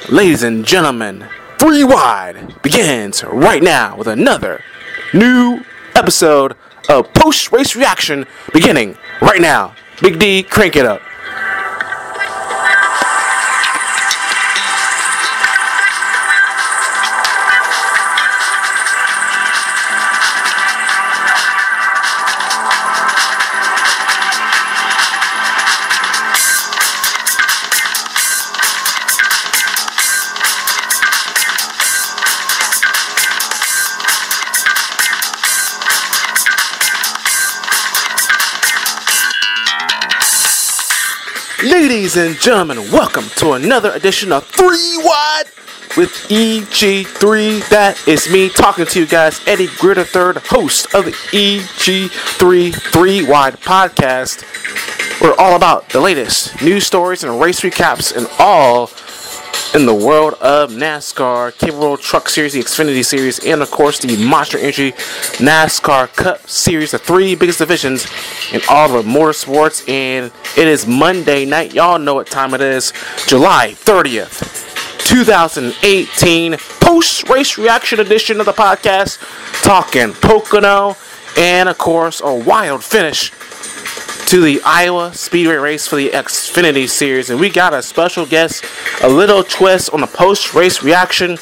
Ladies and gentlemen, Three Wide begins right now with another new episode of Post-Race Reaction beginning right now. Big D, crank it up. Ladies and gentlemen, welcome to another edition of Three Wide with EG3. That is me talking to you guys, Eddie Greer III, host of the EG3 Three Wide podcast. We're all about the latest news stories and race recaps and all in the world of NASCAR, Cape World Truck Series, the Xfinity Series, and of course the Monster Energy NASCAR Cup Series, the three biggest divisions in all of motorsports. And it is Monday night. Y'all know what time it is. July 30th, 2018. Post-race reaction edition of the podcast. Talking Pocono and of course a wild finish to the Iowa Speedway race for the Xfinity Series. And we got a special guest, a little twist on the post-race reaction.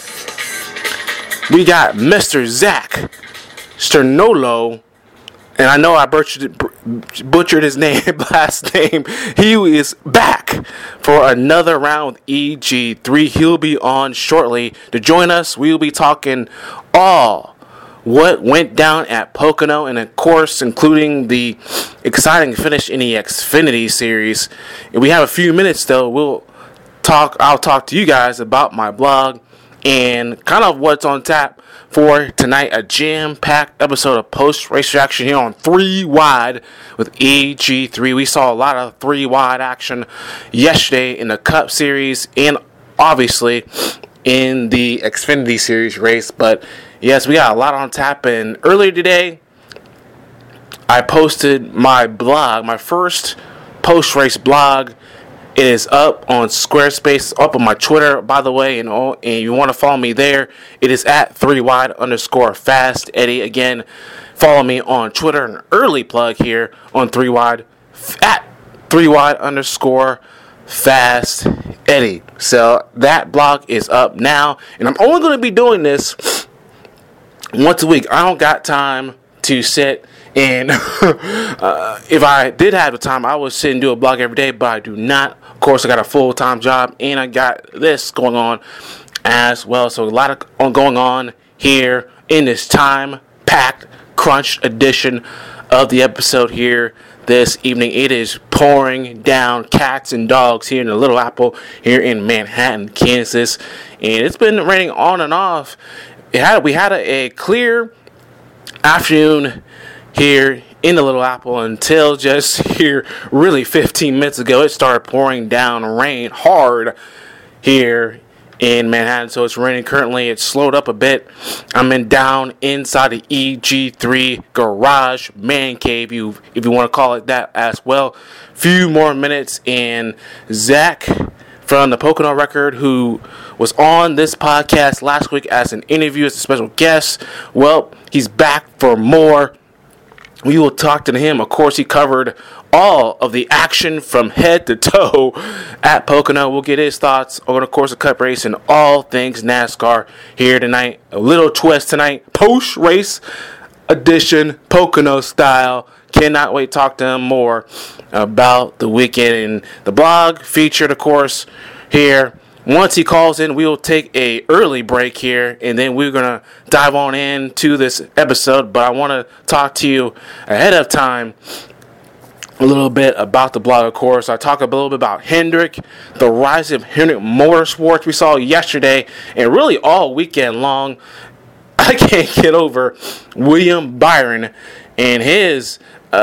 We got Mr. Zach Sternolo. And I know I butchered his last name. He is back for another round with EG3. He'll be on shortly to join us. We'll be talking all what went down at Pocono, and of course, including the exciting finish in the Xfinity Series. If we have a few minutes, though, I'll talk to you guys about my blog and kind of what's on tap for tonight. A jam-packed episode of post-race reaction here on Three Wide with EG3. We saw a lot of Three Wide action yesterday in the Cup Series and obviously in the Xfinity Series race, but yes, we got a lot on tap. And earlier today, I posted my blog, my first post-race blog. It is up on Squarespace, up on my Twitter, by the way, and you want to follow me there. It is at 3wide_fast Eddie. Again, follow me on Twitter. An early plug here on 3wide at 3wide_fast Eddie. So that blog is up now, and I'm only going to be doing this once a week. I don't got time to sit and if I did have the time, I would sit and do a blog every day, but I do not. Of course, I got a full-time job and I got this going on as well. So a lot of going on here in this time-packed, crunched edition of the episode here this evening. It is pouring down cats and dogs here in the Little Apple here in Manhattan, Kansas, and it's been raining on and off. We had a clear afternoon here in the Little Apple until just here really 15 minutes ago. It started pouring down rain hard here in Manhattan. So it's raining currently. It's slowed up a bit. I'm down inside the EG3 garage man cave, if you want to call it that as well. Few more minutes and Zach from the Pocono Record, who was on this podcast last week as an interview as a special guest. Well, he's back for more. We will talk to him. Of course, he covered all of the action from head to toe at Pocono. We'll get his thoughts on, of course, the Cup race and all things NASCAR here tonight. A little twist tonight, post-race edition, Pocono style. Cannot wait to talk to him more about the weekend. And the blog featured, of course, here. Once he calls in, we will take a early break here, and then we're going to dive on into this episode. But I want to talk to you ahead of time a little bit about the blog, of course. I talk a little bit about Hendrick, the rise of Hendrick Motorsports we saw yesterday, and really all weekend long. I can't get over William Byron and his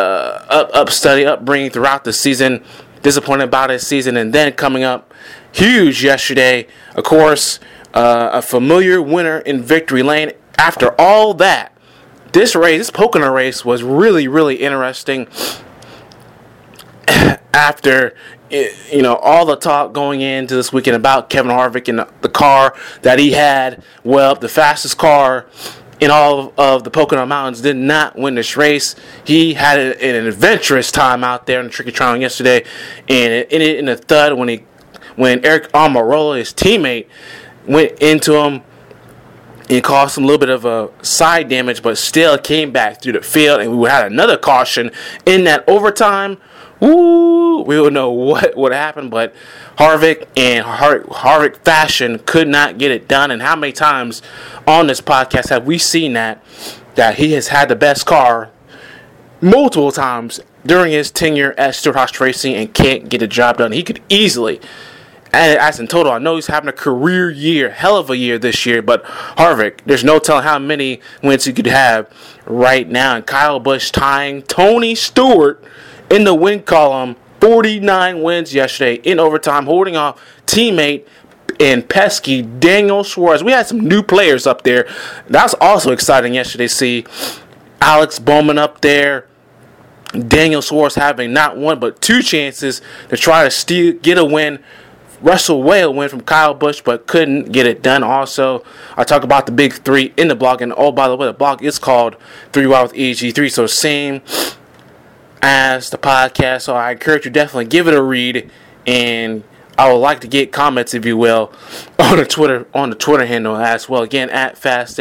upbringing throughout the season. Disappointed about his season, and then coming up huge yesterday, of course, a familiar winner in victory lane. After all that, this Pocono race was really, really interesting. After all the talk going into this weekend about Kevin Harvick and the car that he had. Well, the fastest car in all of the Pocono Mountains did not win this race. He had an adventurous time out there in the Tricky Triangle yesterday, and it ended in a thud when Eric Almirola, his teammate, went into him and caused him a little bit of a side damage, but still came back through the field, and we had another caution in that overtime. Ooh, we don't know what happened, but Harvick and Harvick fashion could not get it done. And how many times on this podcast have we seen that he has had the best car multiple times during his tenure at Stewart-Haas Racing and can't get the job done? He could easily, and as in total, I know he's having a career year, hell of a year this year, but Harvick, there's no telling how many wins he could have right now. And Kyle Busch tying Tony Stewart in the win column, 49 wins yesterday in overtime, holding off teammate and pesky Daniel Suarez. We had some new players up there. That's also exciting yesterday to see Alex Bowman up there. Daniel Suarez having not one but two chances to try to get a win. Russell Whale win from Kyle Busch, but couldn't get it done. Also, I talk about the big three in the blog, and oh, by the way, the blog is called 3 Wide with EG3, so same as the podcast, so I encourage you definitely give it a read, and I would like to get comments, if you will, on the Twitter handle as well. Again, at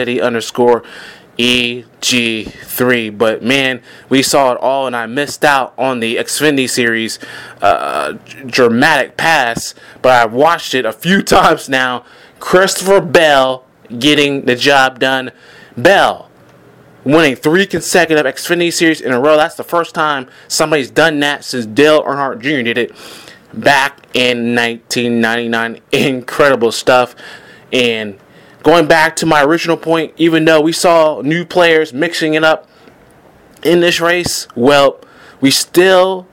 FastEddie_EG3. But man, we saw it all, and I missed out on the Xfinity Series dramatic pass, but I've watched it a few times now. Christopher Bell getting the job done. Bell winning 3 consecutive Xfinity Series in a row. That's the first time somebody's done that since Dale Earnhardt Jr. did it back in 1999. Incredible stuff. And going back to my original point, even though we saw new players mixing it up in this race, well, we still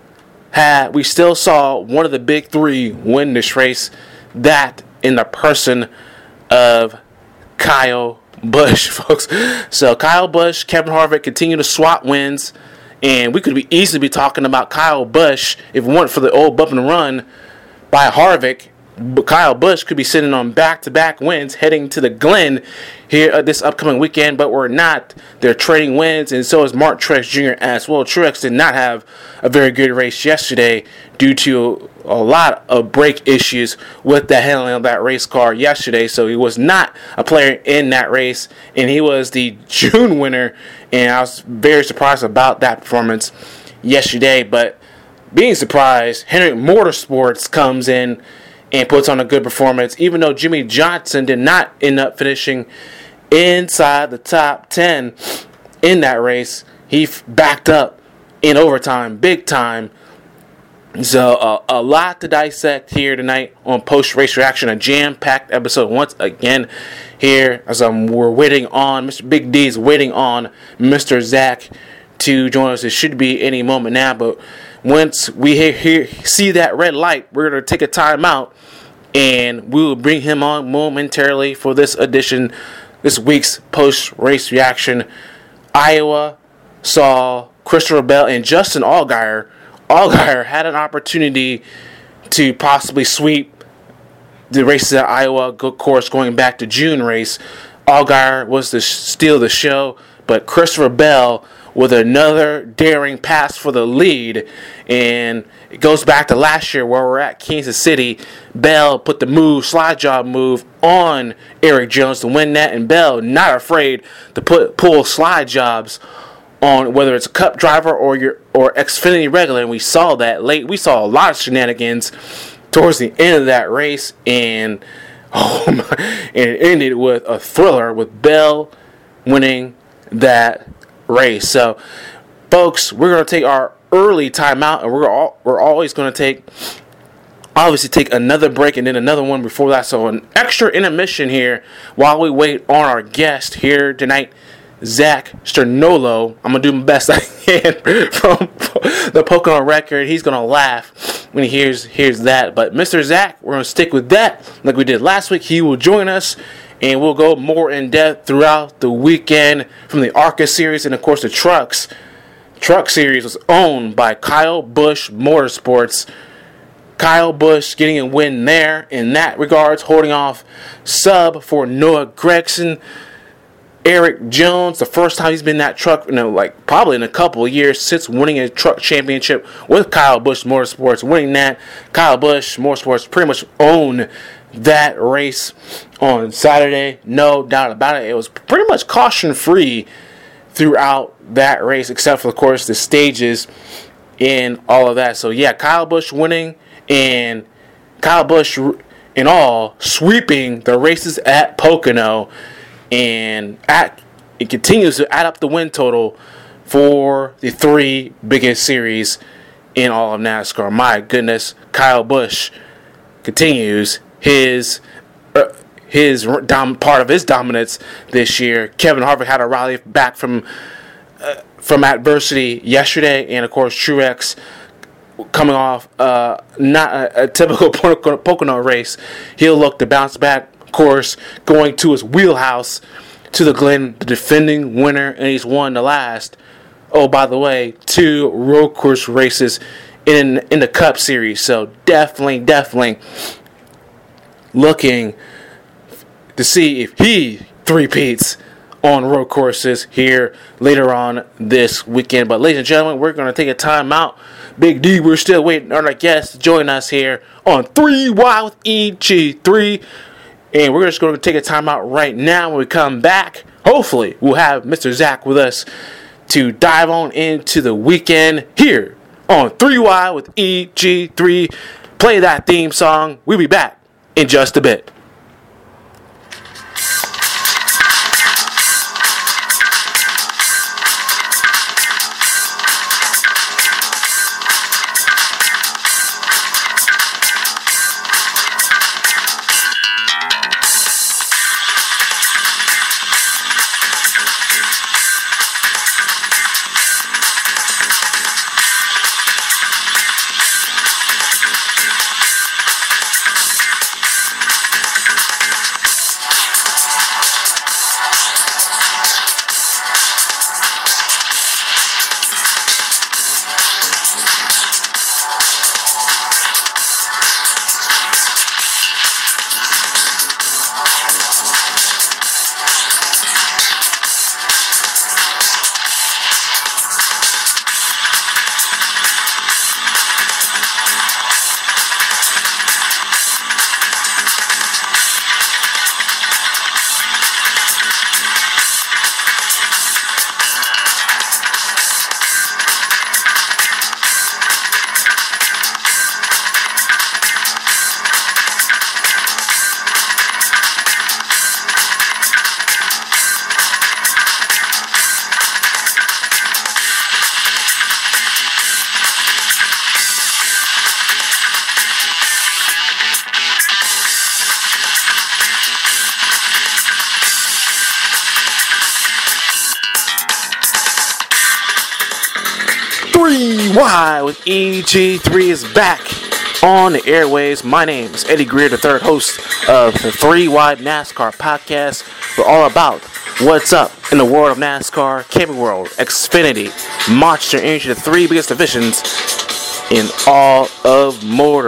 saw one of the big three win this race. That in the person of Kyle Busch, folks. So Kyle Busch, Kevin Harvick continue to swap wins, and we could easily be talking about Kyle Busch if it weren't for the old bump and run by Harvick. But Kyle Busch could be sitting on back-to-back wins heading to the Glen here this upcoming weekend, but we're not. They're trading wins, and so is Mark Truex Jr. as well. Truex did not have a very good race yesterday due to a lot of brake issues with the handling of that race car yesterday, so he was not a player in that race, and he was the June winner, and I was very surprised about that performance yesterday. But being surprised, Hendrick Motorsports comes in and puts on a good performance, even though Jimmy Johnson did not end up finishing inside the top 10 in that race. He backed up in overtime, big time. So a lot to dissect here tonight on Post-Race Reaction, a jam-packed episode once again here as we're waiting on, Mr. Big D is waiting on Mr. Zach to join us. It should be any moment now, but once we see that red light, we're going to take a timeout, and we will bring him on momentarily for this week's post-race reaction. Iowa saw Christopher Bell and Justin Allgaier. Allgaier had an opportunity to possibly sweep the races at Iowa, of course, going back to June race. Allgaier was to steal the show, but Christopher Bell with another daring pass for the lead. And it goes back to last year where we're at Kansas City. Bell put the slide job move on Eric Jones to win that. And Bell not afraid to pull slide jobs on whether it's a Cup driver or Xfinity regular. And we saw that late. We saw a lot of shenanigans towards the end of that race. And and it ended with a thriller with Bell winning that race. So, folks, we're going to take our early timeout, and we're always going to take another break and then another one before that. So, an extra intermission here while we wait on our guest here tonight, Zach Sternolo. I'm going to do my best I can from the Pocono record. He's going to laugh when he hears that. But Mr. Zach, we're going to stick with that like we did last week. He will join us, and we'll go more in depth throughout the weekend from the ARCA series. And, of course, the Truck series was owned by Kyle Busch Motorsports. Kyle Busch getting a win there in that regards, holding off sub for Noah Gragson. Eric Jones, the first time he's been in that truck, probably in a couple of years since winning a truck championship with Kyle Busch Motorsports. Winning that, Kyle Busch Motorsports pretty much owned that race on Saturday. No doubt about it. It was pretty much caution-free throughout that race, except for, of course, the stages and all of that. So, yeah, Kyle Busch winning, and Kyle Busch, in all, sweeping the races at Pocono. And it continues to add up the win total for the three biggest series in all of NASCAR. My goodness, Kyle Busch continues his part of his dominance this year. Kevin Harvick had to rally back from adversity yesterday, and of course Truex coming off not a typical Pocono race. He'll look to bounce back. Course, going to his wheelhouse to the Glen, the defending winner, and he's won the last, by the way, 2 road course races in the Cup Series. So definitely looking to see if he three-peats on road courses here later on this weekend. But ladies and gentlemen, we're going to take a time out. Big D, we're still waiting on our guest to join us here on 3Y with EG3. And we're just going to take a time out right now. When we come back, hopefully we'll have Mr. Zach with us to dive on into the weekend here on 3Y with EG3. Play that theme song. We'll be back in just a bit. Why with EG3 is back on the airwaves. My name is Eddie Greer, the third host of the 3 Wide NASCAR podcast. We're all about what's up in the world of NASCAR, Camping World, Xfinity, Monster Energy, the 3 biggest divisions in all of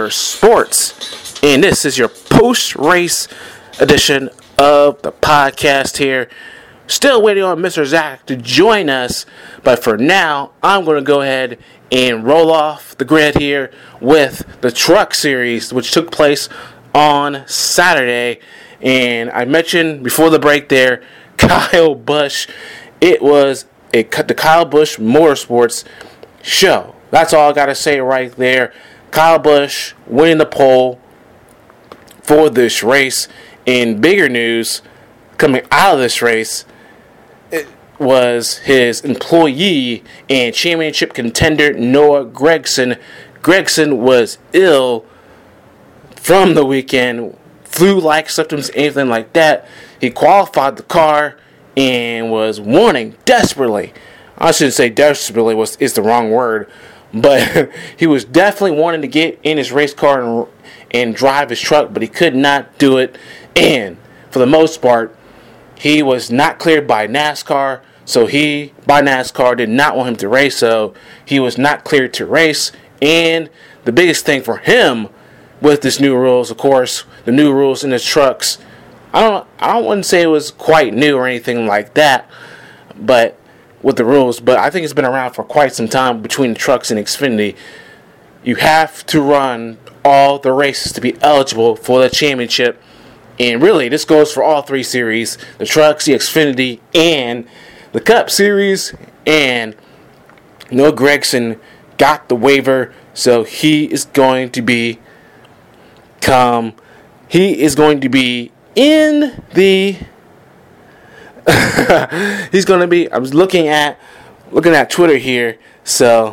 motorsports. And this is your post-race edition of the podcast here. Still waiting on Mr. Zach to join us, but for now, I'm going to go ahead and roll off the grid here with the Truck Series, which took place on Saturday. And I mentioned before the break there, Kyle Busch. It was the Kyle Busch Motorsports show. That's all I got to say right there. Kyle Busch winning the pole for this race. In bigger news, coming out of this race, was his employee and championship contender Noah Gragson. Gragson was ill from the weekend, flu-like symptoms, anything like that. He qualified the car and was wanting desperately. I shouldn't say desperately is the wrong word, but he was definitely wanting to get in his race car and drive his truck, but he could not do it. And for the most part, he was not cleared by NASCAR. So by NASCAR, did not want him to race, so he was not cleared to race. And the biggest thing for him with this new rules. Of course, the new rules in the trucks. I wouldn't say it was quite new or anything like that, but with the rules. But I think it's been around for quite some time between the trucks and Xfinity. You have to run all the races to be eligible for the championship. And really, this goes for all three series: the trucks, the Xfinity, and the Cup Series. And Noah Gragson got the waiver, so he is going to be in the he's going to be. I was looking at Twitter here. So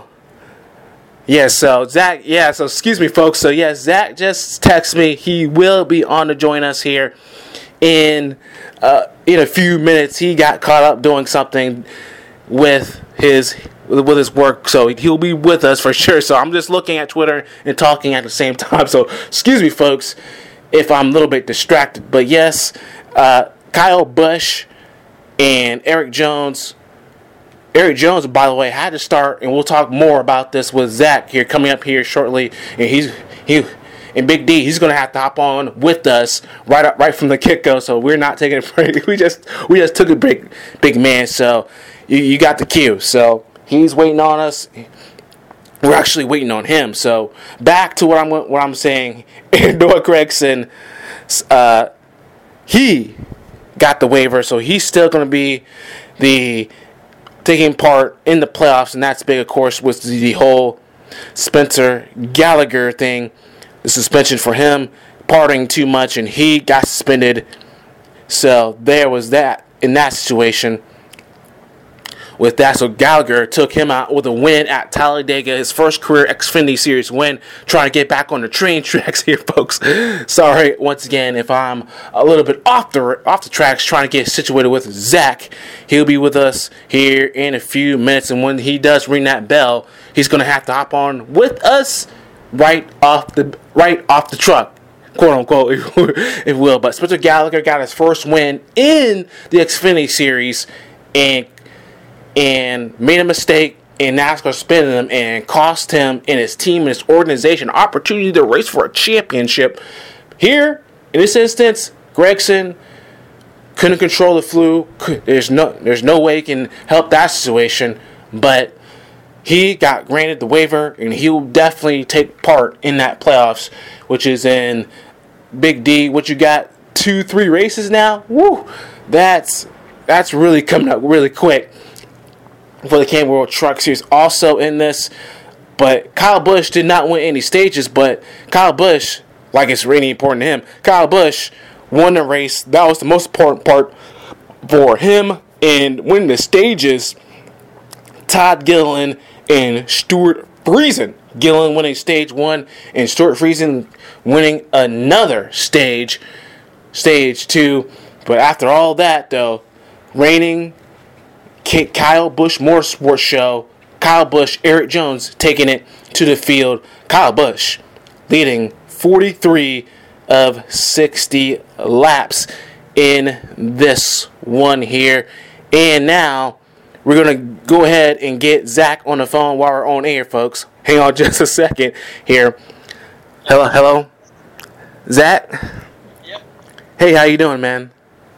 Zach, so excuse me, folks. So Zach just texted me. He will be on to join us here in a few minutes. He got caught up doing something with his work, so he'll be with us for sure. So I'm just looking at Twitter and talking at the same time. So excuse me, folks, if I'm a little bit distracted. But yes, Kyle Busch and Erik Jones. Erik Jones, by the way, had to start, and we'll talk more about this with Zach here coming up here shortly. And and Big D, he's going to have to hop on with us right from the get-go. So we're not taking a break. We just took a break, big man. So you got the cue. So he's waiting on us. We're actually waiting on him. So back to what I'm saying. Noah Gragson, he got the waiver, so he's still going to be taking part in the playoffs, and that's big, of course, with the whole Spencer Gallagher thing. The suspension for him partying too much, and he got suspended. So there was that in that situation. With that, so Gallagher took him out with a win at Talladega, his first career Xfinity Series win, trying to get back on the train tracks here, folks. Sorry, once again, if I'm a little bit off the tracks, trying to get situated with Zach. He'll be with us here in a few minutes, and when he does ring that bell, he's going to have to hop on with us right off the truck, quote unquote, if will. But Spencer Gallagher got his first win in the Xfinity Series, and made a mistake in NASCAR spinning him and cost him and his team and his organization opportunity to race for a championship. Here, in this instance, Gragson couldn't control the flu. There's no way he can help that situation, but he got granted the waiver, and he will definitely take part in that playoffs, which is in Big D. What you got? 2-3 races now? Woo! That's really coming up really quick for the Camping World Truck Series. Also in this, but Kyle Busch did not win any stages, but Kyle Busch, like it's really important to him, Kyle Busch won the race. That was the most important part for him. And winning the stages, Todd Gilliland and Stuart Friesen. Gilliland winning stage 1 and Stuart Friesen winning another stage 2. But after all that, though, reigning Kyle Busch Motorsports Show, Kyle Busch, Erik Jones taking it to the field. Kyle Busch leading 43 of 60 laps in this one here. And now we're going to go ahead and get Zach on the phone while we're on air, folks. Hang on just a second here. Hello? Zach? Yep. Hey, how you doing, man?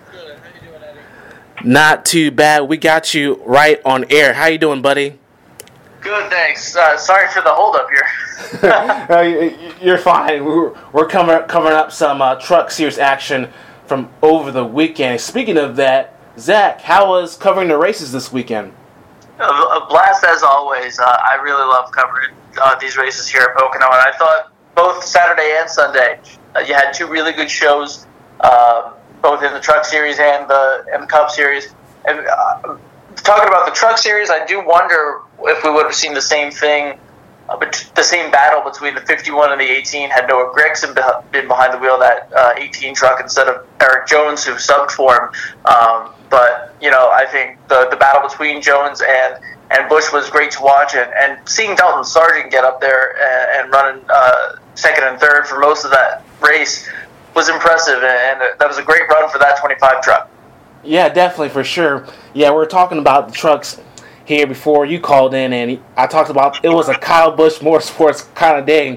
Not too bad. We got you right on air. How you doing, buddy? Good, thanks. Sorry for the hold-up here. You're fine. We're covering up some Truck Series action from over the weekend. Speaking of that, Zach, how was covering the races this weekend? A blast as always. I really love covering these races here at Pocono, and I thought both Saturday and Sunday you had two really good shows. Both in the Truck Series and the Cup Series. And talking about the Truck Series, I do wonder if we would have seen the same thing, the same battle between the 51 and the 18 had Noah Gragson been behind the wheel of that 18 truck instead of Erik Jones, who subbed for him. But I think the battle between Jones and Busch was great to watch, and seeing Dalton Sargent get up there and running second and third for most of that race was impressive, and that was a great run for that 25 truck. Yeah, definitely, for sure. Yeah, we're talking about the trucks here before you called in, and I talked about it was a Kyle Busch Motorsports kind of day.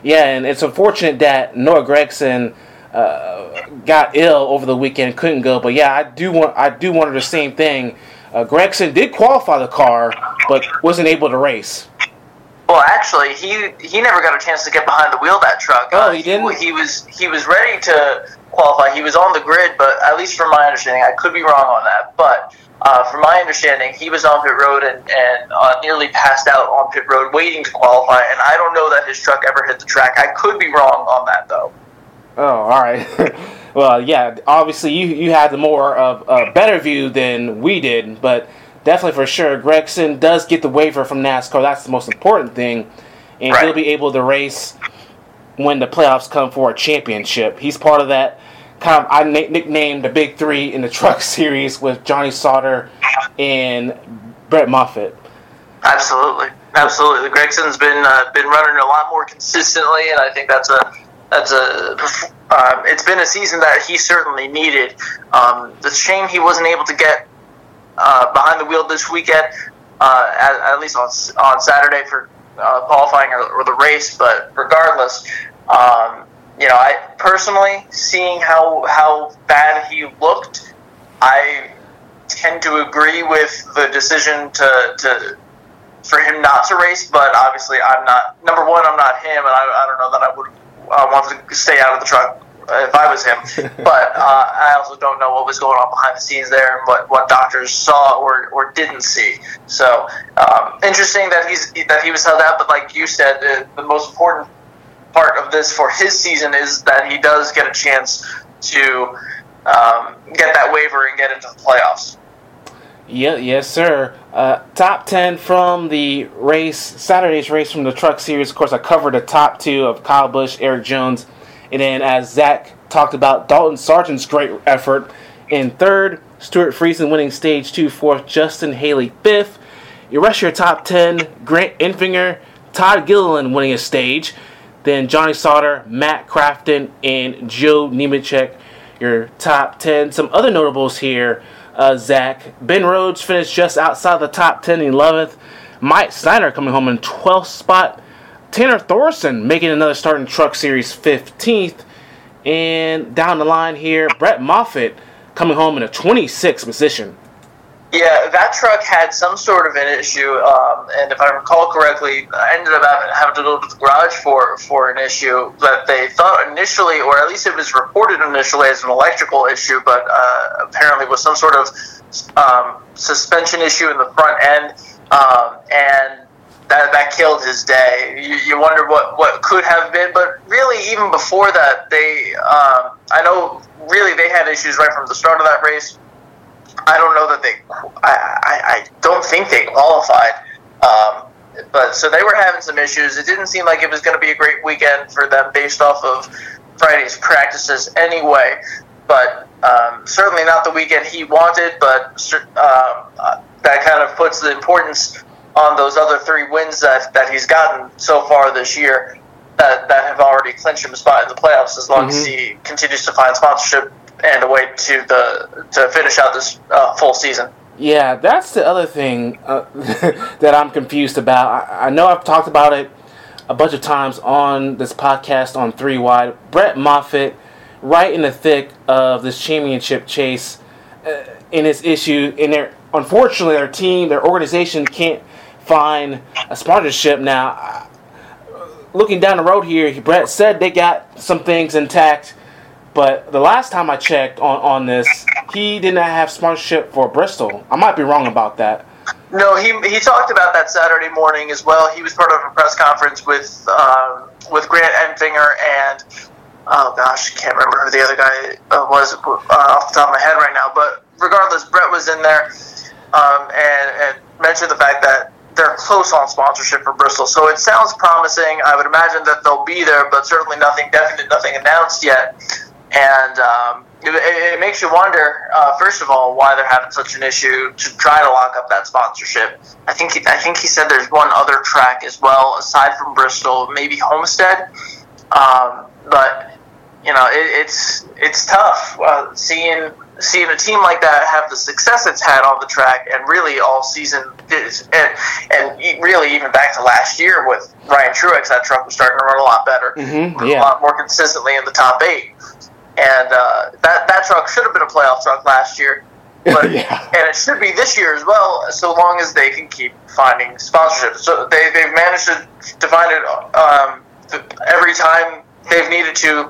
Yeah, and it's unfortunate that Noah Gragson got ill over the weekend, couldn't go. But yeah, I do wonder the same thing. Gragson did qualify the car, but wasn't able to race. Well, actually, he never got a chance to get behind the wheel of that truck. Oh, he didn't? He was ready to qualify. He was on the grid, but at least from my understanding, I could be wrong on that, but from my understanding, he was on pit road and nearly passed out on pit road waiting to qualify, and I don't know that his truck ever hit the track. I could be wrong on that, though. Oh, all right. Well, yeah, obviously you had the more of a better view than we did, but definitely for sure, Gragson does get the waiver from NASCAR. That's the most important thing, and right. He'll be able to race when the playoffs come for a championship. He's part of that kind of, I nicknamed the Big Three in the Truck Series with Johnny Sauter and Brett Moffitt. Absolutely. Gregson's been running a lot more consistently, and I think it's been a season that he certainly needed. It's a shame he wasn't able to get behind the wheel this weekend, at least on Saturday for qualifying or the race. But regardless, I personally, seeing how bad he looked, I tend to agree with the decision for him not to race. But obviously, I'm not him, and I don't know that I would want to stay out of the truck if I was him. But I also don't know what was going on behind the scenes there and what doctors saw or didn't see. So interesting that he was held out. But like you said, the most important part of this for his season is that he does get a chance to get that waiver and get into the playoffs. Yeah, yes, sir. Top 10 from the race, Saturday's race from the Truck Series. Of course, I covered the top two of Kyle Busch, Eric Jones, and then as Zach talked about, Dalton Sargent's great effort in third, Stuart Friesen winning stage 2, fourth, Justin Haley fifth. You rest your top 10, Grant Enfinger, Todd Gilliland winning a stage, then Johnny Sauter, Matt Crafton, and Joe Nemechek, your top 10. Some other notables here. Zach. Ben Rhodes finished just outside the top 10 in 11th. Mike Snyder coming home in 12th spot. Tanner Thorson making another start in Truck Series 15th. And down the line here, Brett Moffitt coming home in a 26th position. Yeah, that truck had some sort of an issue, and if I recall correctly, I ended up having to go to the garage for an issue that they thought initially, or at least it was reported initially as an electrical issue, but apparently was some sort of suspension issue in the front end, and that killed his day. You wonder what could have been, but really even before that, I know really they had issues right from the start of that race. I don't know that I don't think they qualified. But so they were having some issues. It didn't seem like it was going to be a great weekend for them based off of Friday's practices anyway. But certainly not the weekend he wanted. But that kind of puts the importance on those other 3 wins that he's gotten so far this year that have already clinched him a spot in the playoffs as long as he continues to find sponsorship and a way to finish out this full season. Yeah, that's the other thing that I'm confused about. I know I've talked about it a bunch of times on this podcast on 3 Wide. Brett Moffitt, right in the thick of this championship chase, in his issue, unfortunately, their team, their organization can't find a sponsorship now. Looking down the road here, Brett said they got some things intact. But the last time I checked on this, he did not have sponsorship for Bristol. I might be wrong about that. No, he talked about that Saturday morning as well. He was part of a press conference with Grant Enfinger and, oh gosh, I can't remember who the other guy was off the top of my head right now. But regardless, Brett was in there and mentioned the fact that they're close on sponsorship for Bristol. So it sounds promising. I would imagine that they'll be there, but certainly nothing definite, nothing announced yet. And it makes you wonder, first of all, why they're having such an issue to try to lock up that sponsorship. I think he said there's one other track as well, aside from Bristol, maybe Homestead. But it's tough seeing seeing a team like that have the success it's had on the track and really all season, and really even back to last year with Ryan Truex, that truck was starting to run a lot better, a lot more consistently in the top 8. And that truck should have been a playoff truck last year, but and it should be this year as well, so long as they can keep finding sponsorship. So they've managed to find it every time they've needed to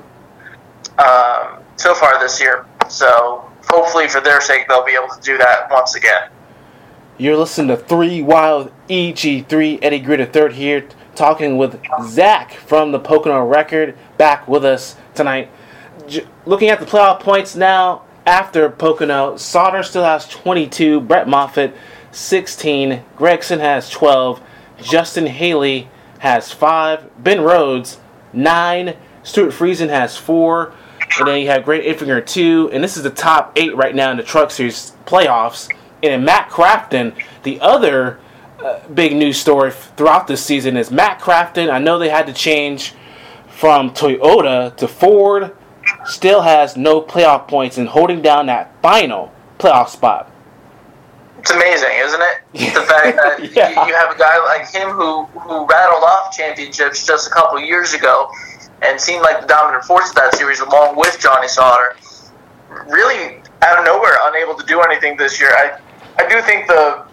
so far this year. So hopefully for their sake they'll be able to do that once again. You're listening to 3 Wild EG3. Eddie Gritter III here, talking with Zach from the Pocono Record, back with us tonight. Looking at the playoff points now, after Pocono, Sauter still has 22, Brett Moffitt 16, Gregson has 12, Justin Haley has 5, Ben Rhodes 9, Stuart Friesen has 4, and then you have Grant Enfinger 2, and this is the top 8 right now in the Truck Series playoffs. And then Matt Crafton, the other big news story throughout this season is Matt Crafton. I know they had to change from Toyota to Ford, still has no playoff points and holding down that final playoff spot. It's amazing, isn't it? The fact that you have a guy like him who rattled off championships just a couple of years ago and seemed like the dominant force of that series along with Johnny Sauter. Really, out of nowhere, unable to do anything this year. I do think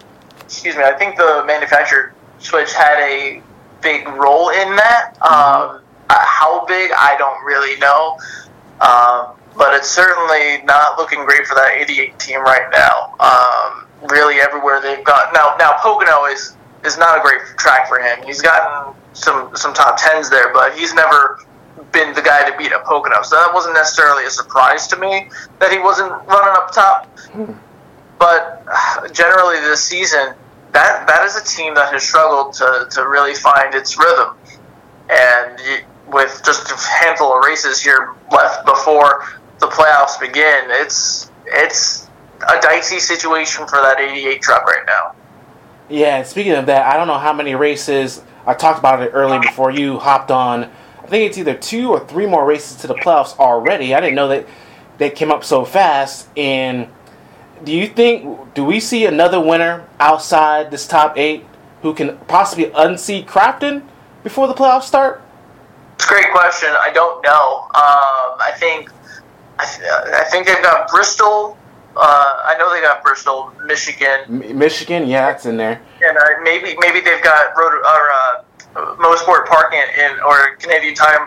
I think the manufacturer switch had a big role in that. How big, I don't really know. But it's certainly not looking great for that 88 team right now. Really, everywhere they've got now Pocono is not a great track for him. He's gotten some top 10s there, but he's never been the guy to beat at Pocono. So that wasn't necessarily a surprise to me that he wasn't running up top. But generally this season, that is a team that has struggled to really find its rhythm. And with just a handful of races here left before the playoffs begin, it's a dicey situation for that 88 truck right now. Yeah, and speaking of that, I don't know how many races, I talked about it earlier before you hopped on. I think it's either 2 or 3 more races to the playoffs already. I didn't know that they came up so fast. And do we see another winner outside this top 8 who can possibly unseat Crafton before the playoffs start? It's a great question. I don't know. I think they've got Bristol. I know they got Bristol, Michigan. Michigan, yeah, it's in there. And maybe they've got Motorsport Park or Canadian Time.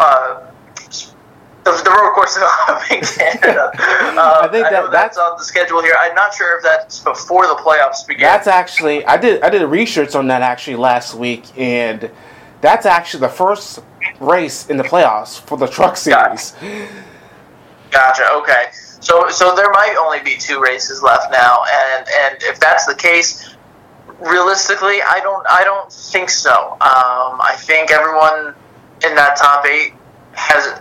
The road course in Canada. I think that's on the schedule here. I'm not sure if that's before the playoffs begin. That's actually, I did a research on that actually last week, and that's actually the first race in the playoffs for the Truck Series. Gotcha. Okay. So there might only be 2 races left now, and if that's the case, realistically, I don't think so. I think everyone in that top 8 has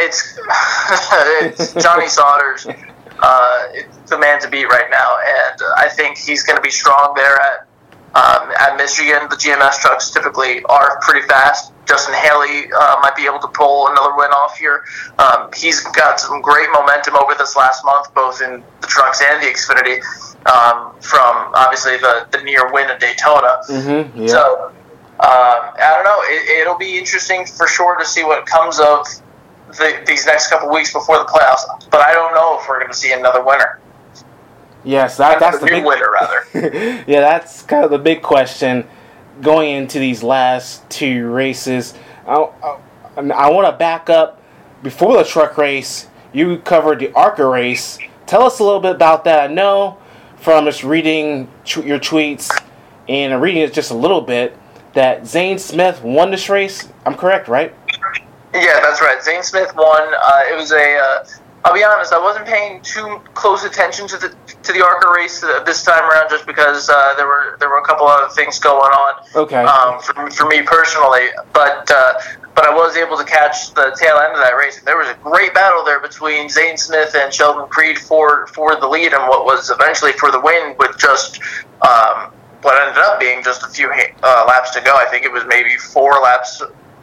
it's Johnny Sauter's the man to beat right now, and I think he's going to be strong there at Michigan. The GMS trucks typically are pretty fast. Justin Haley might be able to pull another win off here. He's got some great momentum over this last month, both in the trucks and the Xfinity, from obviously the near win at Daytona. Mm-hmm, yeah. So I don't know. It'll be interesting for sure to see what comes of these next couple weeks before the playoffs. But I don't know if we're going to see another winner. Yes, that's the big winner, rather. Yeah, that's kind of the big question going into these last 2 races. I want to back up. Before the truck race, you covered the ARCA race. Tell us a little bit about that. I know from just reading your tweets and reading it just a little bit that Zane Smith won this race. I'm correct, right? Yeah, that's right. Zane Smith won. It was I'll be honest, I wasn't paying too close attention to the ARCA race this time around, just because there were a couple other things going on. Okay. For me personally, but I was able to catch the tail end of that race. There was a great battle there between Zane Smith and Sheldon Creed for the lead and what was eventually for the win, with just what ended up being just a few laps to go. I think it was maybe 4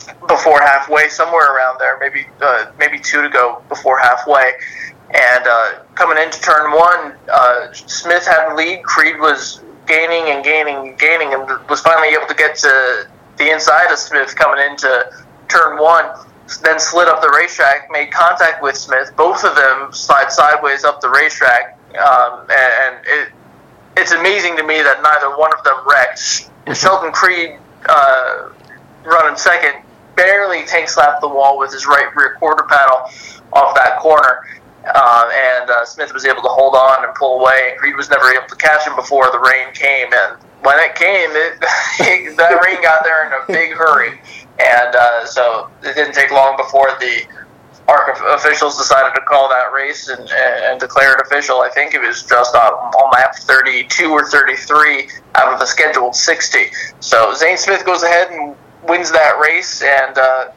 before halfway, somewhere around there, maybe 2 to go before halfway. And coming into turn 1, Smith had the lead. Creed was gaining, and was finally able to get to the inside of Smith coming into turn 1. Then slid up the racetrack, made contact with Smith. Both of them slide sideways up the racetrack, and it's amazing to me that neither one of them wrecked. Sheldon Creed, running second, barely tank slapped the wall with his right rear quarter panel off that corner, and Smith was able to hold on and pull away, and Creed was never able to catch him before the rain came, and when it came, that rain got there in a big hurry, and so it didn't take long before the ARC officials decided to call that race and declare it official. I think it was just on lap 32 or 33 out of the scheduled 60. So Zane Smith goes ahead and wins that race, and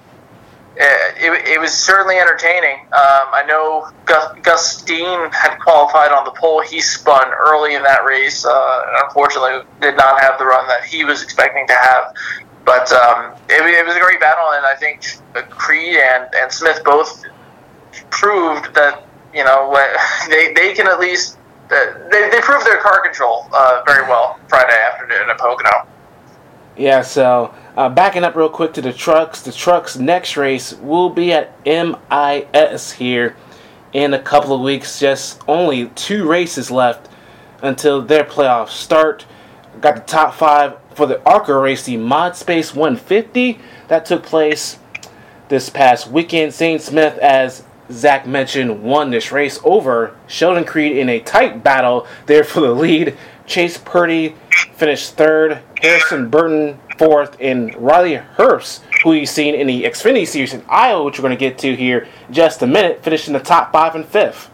it was certainly entertaining. I know Gus Dean had qualified on the pole. He spun early in that race. Unfortunately, did not have the run that he was expecting to have. But it was a great battle, and I think Creed and Smith both proved that, they can at least they proved their car control very well Friday afternoon at Pocono. Yeah, so backing up real quick to the trucks. The trucks' next race will be at MIS here in a couple of weeks. Just only 2 races left until their playoffs start. Got the top 5 for the ARCA race, the Mod Space 150 that took place this past weekend. Zane Smith, as Zach mentioned, won this race over Sheldon Creed in a tight battle there for the lead. Chase Purdy finished 3rd, Harrison Burton 4th, and Riley Hurst, who you've seen in the Xfinity Series in Iowa, which we're going to get to here in just a minute, finished in the top 5 and 5th.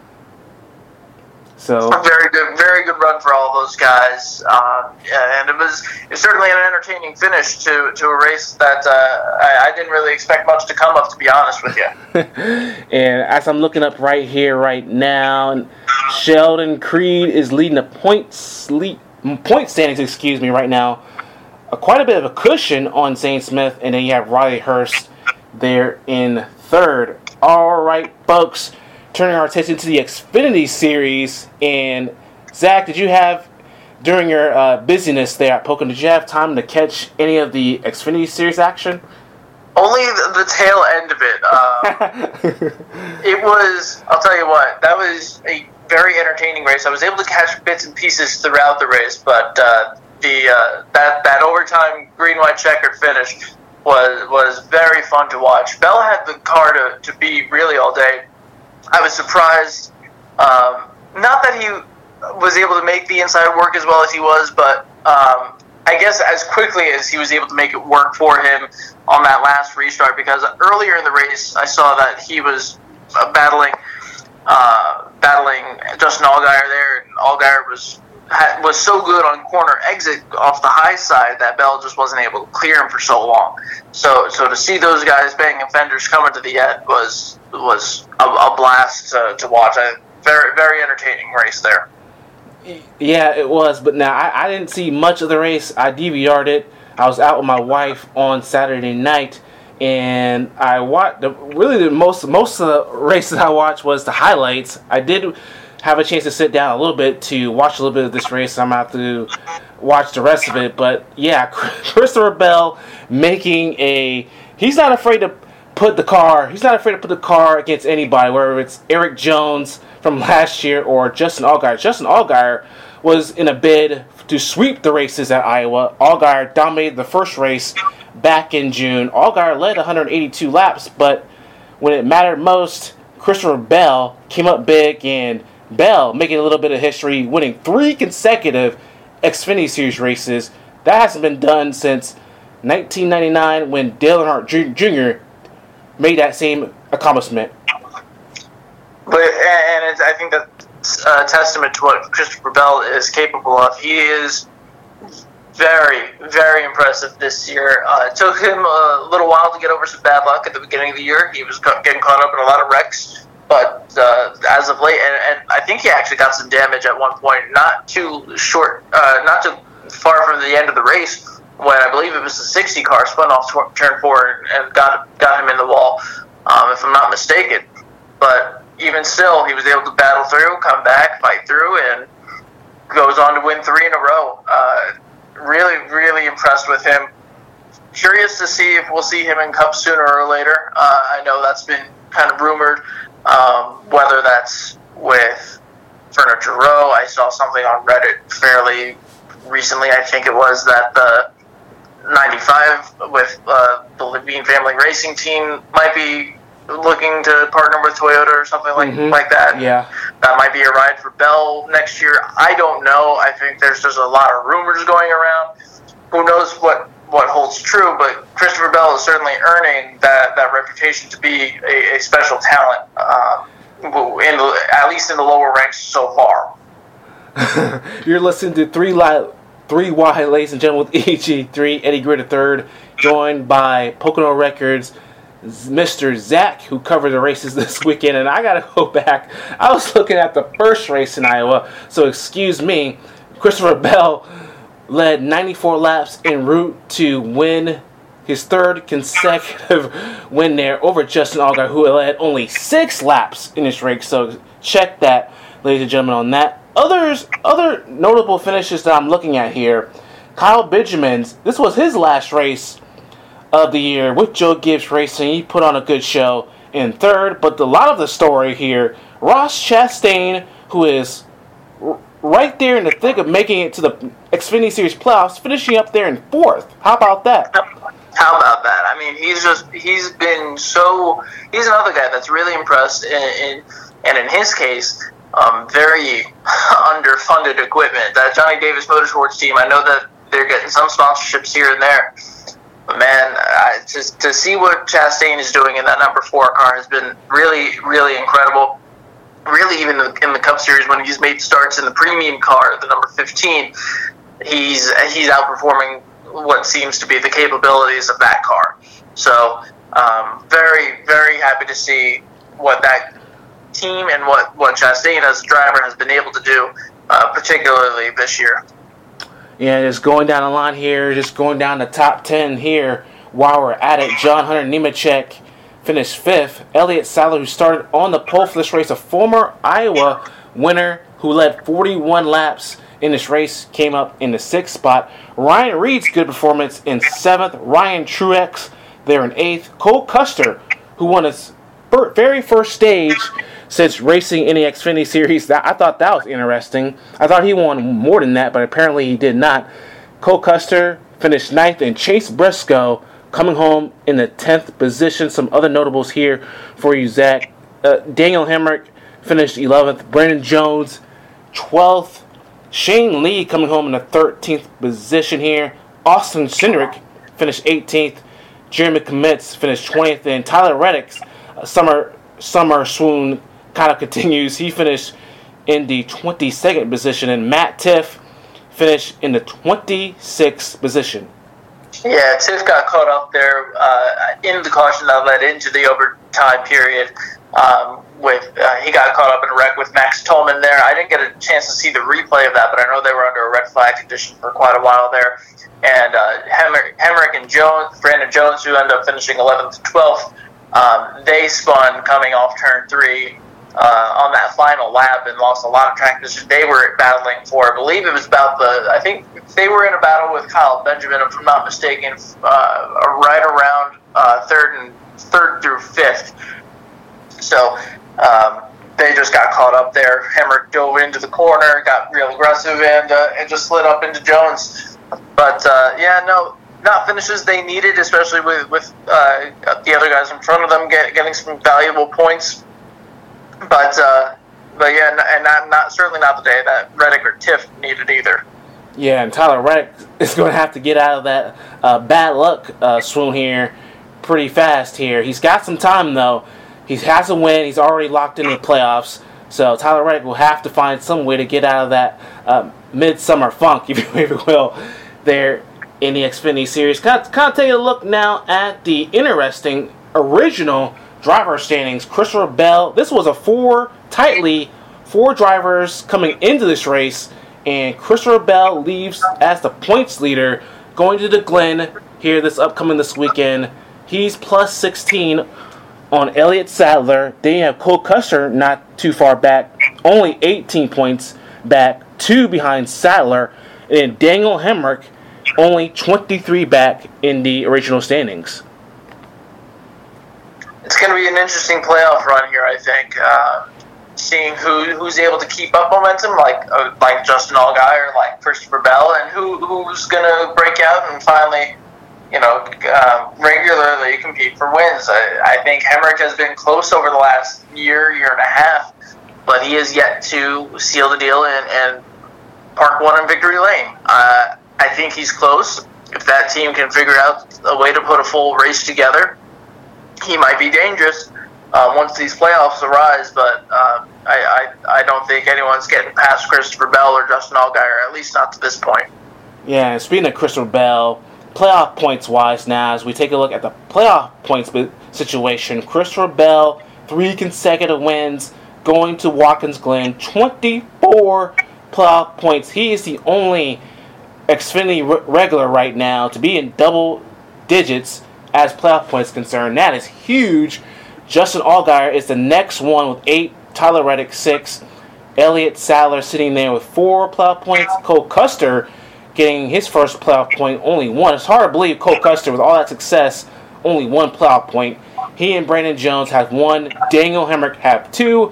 So very good run for all those guys, and it was certainly an entertaining finish to a race that I didn't really expect much to come of, to be honest with you. And as I'm looking up right here, right now, Sheldon Creed is leading the point standings, right now. Quite a bit of a cushion on Zane Smith, and then you have Riley Hurst there in 3rd. All right, folks. Turning our attention to the Xfinity Series, and Zach, did you have, during your busyness there at Pocono, did you have time to catch any of the Xfinity Series action? Only the tail end of it. It was, I'll tell you what, that was a very entertaining race. I was able to catch bits and pieces throughout the race, but that overtime green-white checkered finish was very fun to watch. Bell had the car to beat really all day. I was surprised, not that he was able to make the inside work as well as he was, but I guess as quickly as he was able to make it work for him on that last restart, because earlier in the race I saw that he was battling Justin Allgaier there, and Allgaier was so good on corner exit off the high side that Bell just wasn't able to clear him for so long. So to see those guys banging fenders coming to the end was a blast to watch. A very, very entertaining race there. Yeah, it was. But now I didn't see much of the race. I DVR'd it. I was out with my wife on Saturday night, and I watched. Most of the races I watched was the highlights. I did have a chance to sit down a little bit to watch a little bit of this race. I'm about to watch the rest of it. But yeah, Christopher Bell he's not afraid to put the car against anybody, whether it's Eric Jones from last year or Justin Allgaier. Justin Allgaier was in a bid to sweep the races at Iowa. Allgaier dominated the first race back in June. Allgaier led 182 laps, but when it mattered most, Christopher Bell came up big, and Bell making a little bit of history, winning 3 consecutive Xfinity Series races. That hasn't been done since 1999 when Dale Earnhardt Jr. made that same accomplishment. I think that's a testament to what Christopher Bell is capable of. He is very, very impressive this year. It took him a little while to get over some bad luck at the beginning of the year. He was getting caught up in a lot of wrecks, but as of late, and I think he actually got some damage at one point, not too far from the end of the race, when I believe it was the 60 car spun off turn 4 and got him in the wall, if I'm not mistaken. But even still, he was able to battle through, come back, fight through, and goes on to win 3 in a row. Really, really impressed with him. Curious to see if we'll see him in Cup sooner or later. I know that's been kind of rumored, whether that's with Furniture Row. I saw something on Reddit fairly recently, I think it was, that the 95 with the Levine Family Racing Team might be looking to partner with Toyota or something like that. Yeah. That might be a ride for Bell next year. I don't know. I think there's just a lot of rumors going around. Who knows what holds true, but Christopher Bell is certainly earning that reputation to be a special talent, at least in the lower ranks so far. You're listening to 3 Wide, ladies and gentlemen, with EG3, Eddie Gritter III, joined by Pocono Records, Mr. Zach, who covered the races this weekend. And I got to go back. I was looking at the first race in Iowa, so excuse me. Christopher Bell led 94 laps en route to win his 3rd consecutive win there over Justin Allgaier, who led only 6 laps in this race. So check that, ladies and gentlemen, on that. Other notable finishes that I'm looking at here. Kyle Benjamin's, this was his last race of the year with Joe Gibbs Racing. He put on a good show in 3rd, but a lot of the story here, Ross Chastain, who is right there in the thick of making it to the Xfinity Series playoffs, finishing up there in 4th. How about that? How about that? I mean, he's another guy that's really impressed, and in his case, very underfunded equipment. That Johnny Davis Motorsports team, I know that they're getting some sponsorships here and there. But man, just to see what Chastain is doing in that number 4 car has been really, really incredible. Really, even in the Cup Series, when he's made starts in the premium car, the number 15, he's outperforming what seems to be the capabilities of that car. So, very, very happy to see what that team and what Chastain as a driver has been able to do, particularly this year. Yeah, just going down the line here, just going down the top 10 here while we're at it. John Hunter Nemechek finished 5th. Elliott Sadler, who started on the pole for this race, a former Iowa winner who led 41 laps in this race, came up in the 6th spot. Ryan Reed's good performance in 7th. Ryan Truex there in 8th. Cole Custer, who won his very first stage since racing in the Xfinity Series. I thought that was interesting. I thought he won more than that, but apparently he did not. Cole Custer finished 9th, and Chase Briscoe coming home in the 10th position. Some other notables here for you, Zach. Daniel Hemrick finished 11th. Brandon Jones, 12th. Shane Lee coming home in the 13th position here. Austin Cindric finished 18th. Jeremy Kmitz finished 20th. And Tyler Reddick's summer swoon kind of continues. He finished in the 22nd position. And Matt Tiff finished in the 26th position. Yeah, Tiff got caught up there in the caution that led into the overtime period. He got caught up in a wreck with Max Tolman there. I didn't get a chance to see the replay of that, but I know they were under a red flag condition for quite a while there. And Hemrick and Brandon Jones, who ended up finishing 11th and 12th, they spun coming off turn 3 on that final lap and lost a lot of track position. They were battling for, I believe it was I think they were in a battle with Kyle Benjamin, if I'm not mistaken, right around third through 5th. So they just got caught up there. Hemrick dove into the corner, got real aggressive, and just slid up into Jones. But not finishes they needed, especially with the other guys in front of them getting some valuable points. But yeah, and not certainly not the day that Reddick or Tiff needed either. Yeah, and Tyler Reddick is going to have to get out of that bad luck swoon here pretty fast here. He's got some time, though. He has a win. He's already locked in the playoffs. So Tyler Reddick will have to find some way to get out of that midsummer funk, if you will, there in the Xfinity Series. Kind of take a look now at the interesting original driver standings. Christopher Bell, this was a four drivers coming into this race, and Christopher Bell leaves as the points leader. going to the Glen here this weekend. He's plus 16 on Elliott Sadler. Then you have Cole Custer not too far back, only 18 points back, 2 behind Sadler. And Daniel Hemrick only 23 back in the original standings. It's going to be an interesting playoff run here, I think. Seeing who's able to keep up momentum, like Justin Allgaier, like Christopher Bell, and who's going to break out and finally, regularly compete for wins. I think Hemrick has been close over the last year and a half, but he has yet to seal the deal and Park 1 in victory lane. I think he's close. If that team can figure out a way to put a full race together, he might be dangerous once these playoffs arise, but I don't think anyone's getting past Christopher Bell or Justin Allgaier, at least not to this point. Yeah, and speaking of Christopher Bell, playoff points-wise now, as we take a look at the playoff points situation, Christopher Bell, 3 consecutive wins, going to Watkins Glen, 24 playoff points. He is the only Xfinity regular right now to be in double digits as playoff points concerned. That is huge. Justin Allgaier is the next one with 8. Tyler Reddick 6. Elliott Sadler sitting there with 4 playoff points. Cole Custer getting his first playoff point, only 1. It's hard to believe Cole Custer, with all that success, only 1 playoff point. He and Brandon Jones have 1. Daniel Hemrick have 2.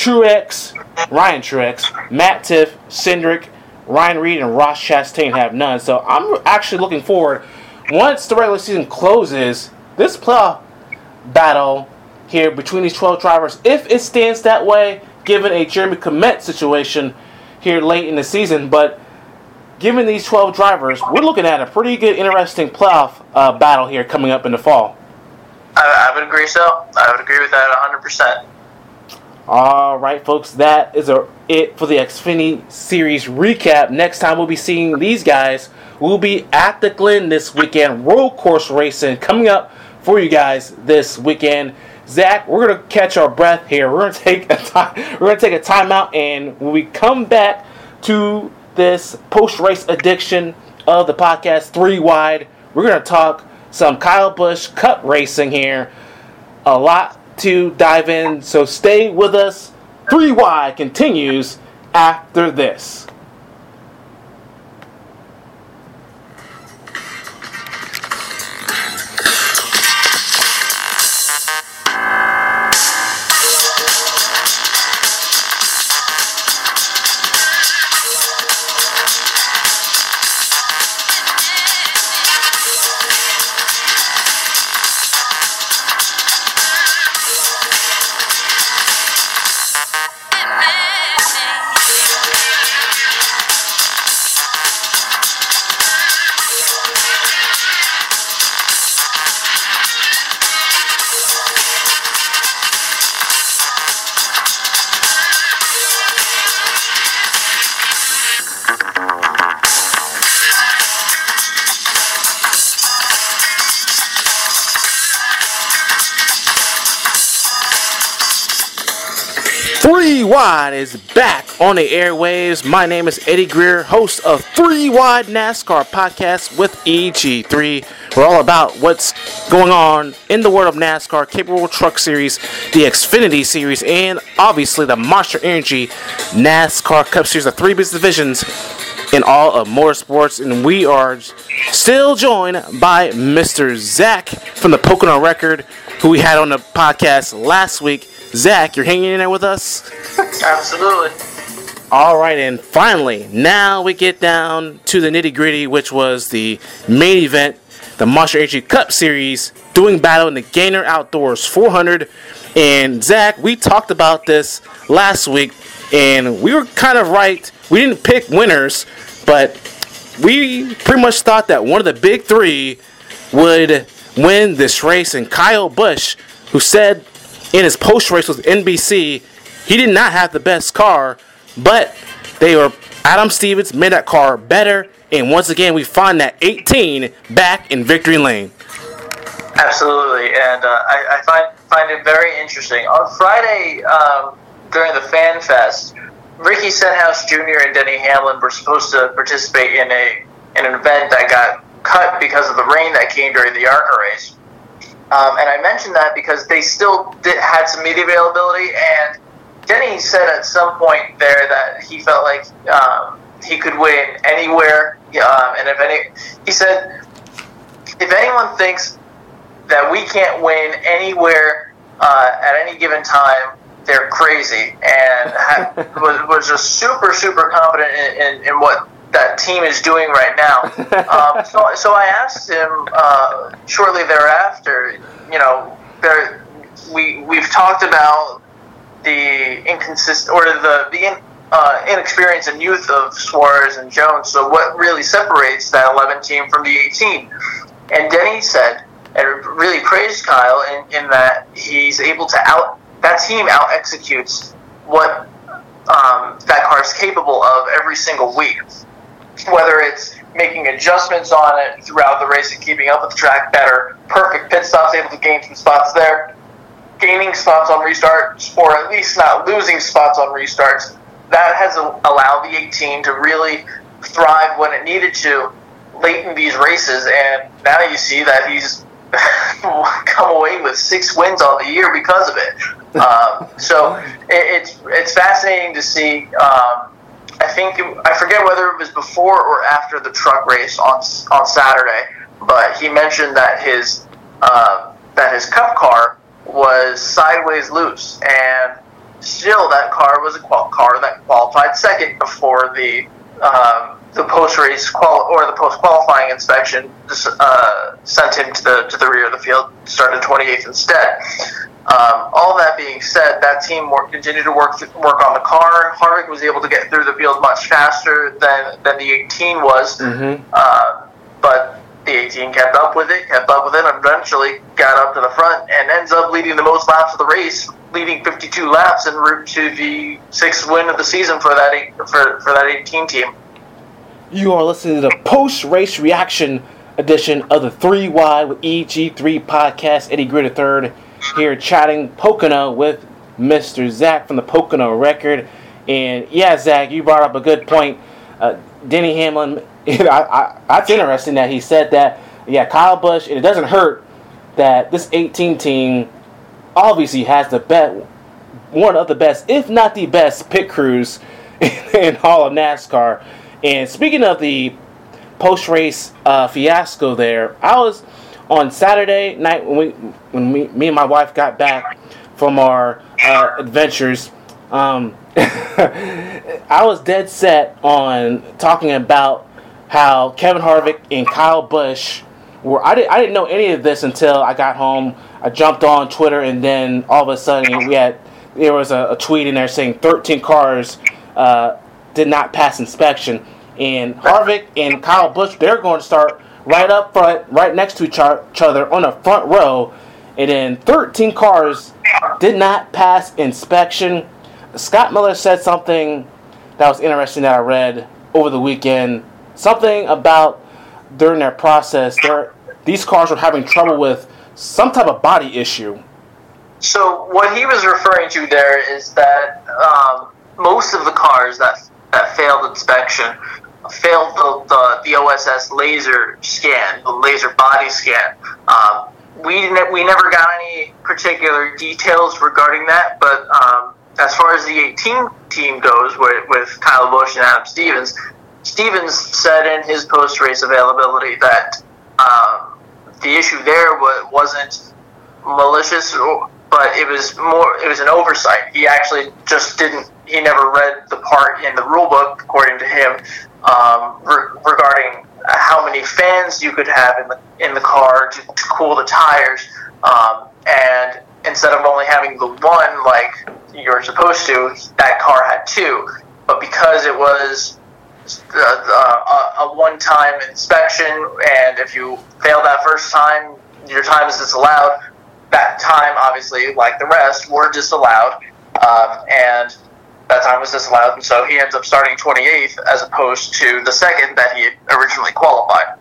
Ryan Truex, Matt Tiff, Cindric, Ryan Reed, and Ross Chastain have none. So I'm actually looking forward, once the regular season closes, this playoff battle here between these 12 drivers, if it stands that way, given a Jeremy Kmet situation here late in the season, but given these 12 drivers, we're looking at a pretty good, interesting playoff battle here coming up in the fall. I would agree so. I would agree with that 100%. All right, folks, that is it for the Xfinity Series recap. Next time we'll be seeing these guys. We'll be at the Glen this weekend. Road course racing coming up for you guys this weekend. Zach, we're gonna catch our breath here. We're gonna take a timeout, and when we come back to this post-race edition of the podcast 3 Wide, we're gonna talk some Kyle Busch Cup racing here. A lot to dive in, so stay with us. 3 Wide continues after this. Wide is back on the airwaves. My name is Eddie Greer, host of 3 Wide NASCAR podcast with EG3. We're all about what's going on in the world of NASCAR, Cape World Truck Series, the Xfinity Series, and obviously the Monster Energy NASCAR Cup Series, the 3 biggest divisions in all of motorsports. And we are still joined by Mr. Zach from the Pocono Record, who we had on the podcast last week. Zach, you're hanging in there with us? Absolutely. All right, and finally, now we get down to the nitty-gritty, which was the main event, the Monster Energy Cup Series, doing battle in the Gainer Outdoors 400. And Zach, we talked about this last week, and we were kind of right. We didn't pick winners, but we pretty much thought that one of the big 3 would win this race. And Kyle Busch, who said in his post-race with NBC, he did not have the best car, but Adam Stevens made that car better, and once again we find that 18 back in victory lane. Absolutely, and I find it very interesting. On Friday, during the Fan Fest, Ricky Stenhouse Jr. and Denny Hamlin were supposed to participate in an event that got cut because of the rain that came during the ARCA race. And I mentioned that because they still had some media availability, and Denny said at some point there that he felt like he could win anywhere, and he said, if anyone thinks that we can't win anywhere at any given time, they're crazy, and was just super, super confident in what that team is doing right now. So I asked him shortly thereafter, we've talked about the inconsistent or the inexperience and youth of Suarez and Jones. So what really separates that 11 team from the 18? And Denny said, and really praised Kyle in that he's able to that team out-executes what that car is capable of every single week. Whether it's making adjustments on it throughout the race and keeping up with the track better, perfect pit stops, able to gain some spots there, gaining spots on restarts, or at least not losing spots on restarts. That has allowed the 18 to really thrive when it needed to late in these races, and now you see that he's come away with 6 wins on the year because of it. So it's fascinating to see. I forget whether it was before or after the truck race on Saturday, but he mentioned that his Cup car was sideways loose, and still that car was a car that qualified second before the post-race the post-qualifying inspection sent him to the rear of the field, started 28th instead. All that being said, that team continued to work on the car. Harvick was able to get through the field much faster than the 18 was, but the 18 kept up with it, and eventually got up to the front and ends up leading the most laps of the race, leading 52 laps en route to the 6th win of the season for that 18 team. You are listening to the post-race reaction edition of the 3 Wide with EG3 podcast. Eddie Gritter III here chatting Pocono with Mr. Zach from the Pocono Record. And yeah, Zach, you brought up a good point. Denny Hamlin, that's interesting that he said that. Yeah, Kyle Busch, and it doesn't hurt that this 18 team obviously has one of the best, if not the best, pit crews in all of NASCAR. And speaking of the post-race fiasco there, I was on Saturday night when me and my wife got back from our adventures. I was dead set on talking about how Kevin Harvick and Kyle Busch were. I didn't know any of this until I got home. I jumped on Twitter, and then all of a sudden there was a tweet in there saying 13 cars did not pass inspection, and Harvick and Kyle Busch, they're going to start right up front, right next to each other on the front row, and then 13 cars did not pass inspection. Scott Miller said something that was interesting that I read over the weekend. Something about during their process, these cars were having trouble with some type of body issue. So what he was referring to there is that most of the cars that failed inspection failed the OSS laser scan, the laser body scan. We never got any particular details regarding that, but as far as the 18 team goes, with Kyle Busch and Adam Stevens said in his post-race availability that the issue there wasn't malicious, but it was an oversight. He actually he never read the part in the rule book, according to him, regarding how many fans you could have in the car to cool the tires, and instead of only having the one like you're supposed to, that car had 2. But because it was a one-time inspection, and if you fail that first time, your time is disallowed. That time, obviously, like the rest, were disallowed, and that time was disallowed, and so he ends up starting 28th as opposed to the second that he originally qualified.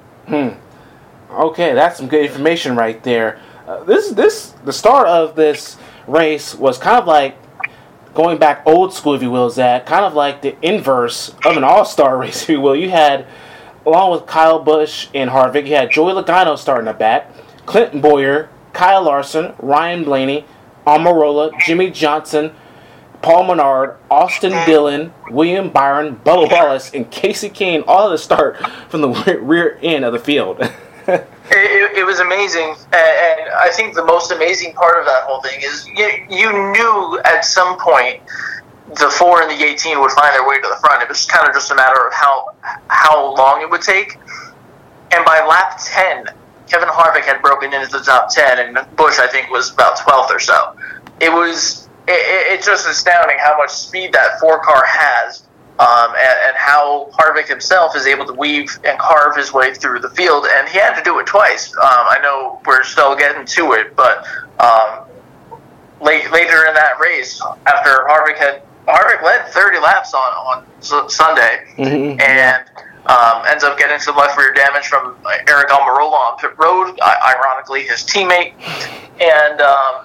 Okay, that's some good information right there. The start of this race was kind of like going back old school, if you will, Zach, kind of like the inverse of an all-star race, if you will. You had along with Kyle Busch and Harvick, you had Joey Logano starting the back, Clinton Boyer, Kyle Larson, Ryan Blaney, Almirola, Jimmy Johnson, Paul Menard, Austin Dillon, William Byron, Bubba Wallace, and Casey Kane, all to start from the rear end of the field. It was amazing, and I think the most amazing part of that whole thing is you knew at some point the 4 and the 18 would find their way to the front. It was kind of just a matter of how long it would take. And by lap 10, Kevin Harvick had broken into the top 10, and Busch, I think, was about 12th or so. It's just astounding how much speed that 4 car has, and how Harvick himself is able to weave and carve his way through the field, and he had to do it twice. I know we're still getting to it, but later in that race, after Harvick led 30 laps on Sunday, mm-hmm. and ends up getting some left rear damage from Eric Almirola on pit road, ironically his teammate, and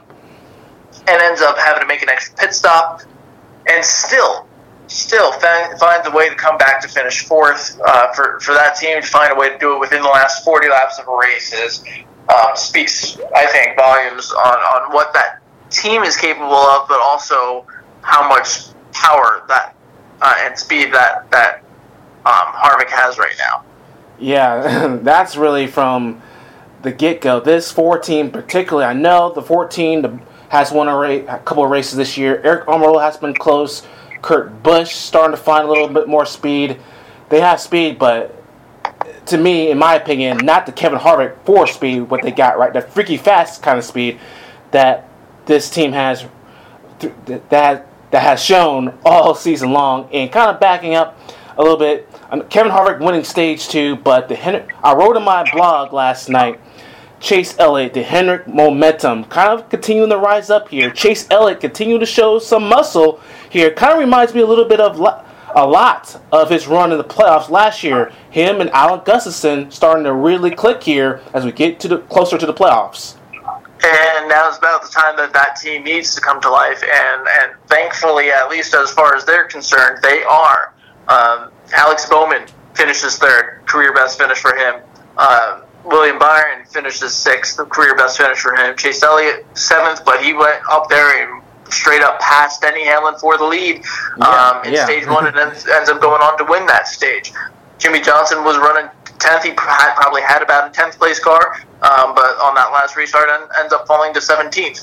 ends up having to make an extra pit stop, and still finds a way to come back to finish 4th. For that team to find a way to do it within the last 40 laps of a race speaks, I think, volumes on what that team is capable of, but also how much power that and speed that Harvick has right now. Yeah, that's really from the get-go. This 14 particularly, I know the 14 has won a couple of races this year. Eric Almirola has been close. Kurt Busch starting to find a little bit more speed. They have speed, but to me, in my opinion, not the Kevin Harvick 4 speed, what they got, right? The freaky fast kind of speed that this team has, that has shown all season long, and kind of backing up a little bit. Kevin Harvick winning stage 2, but I wrote in my blog last night, Chase Elliott, the Hendrick momentum, kind of continuing to rise up here. Chase Elliott continuing to show some muscle here. Kind of reminds me a little bit of a lot of his run in the playoffs last year. Him and Alan Gustafson starting to really click here as we get closer to the playoffs. And now is about the time that team needs to come to life, and thankfully, at least as far as they're concerned, they are. Alex Bowman finishes 3rd, career best finish for him. William Byron finishes 6th, career best finish for him. Chase Elliott 7th, but he went up there and straight up passed Denny Hamlin for the lead in stage 1, and ends up going on to win that stage. Jimmy Johnson was running 10th. He probably had about a 10th place car, but on that last restart ends up falling to 17th.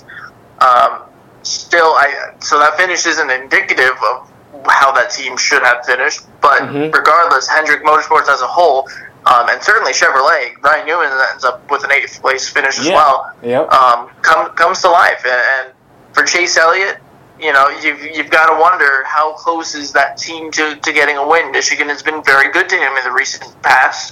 So that finish isn't indicative of how that team should have finished, but regardless, Hendrick Motorsports as a whole, and certainly Chevrolet, Ryan Newman ends up with an 8th place finish as well. Yep. Comes to life, and for Chase Elliott, you've got to wonder how close is that team to getting a win. Michigan has been very good to him in the recent past.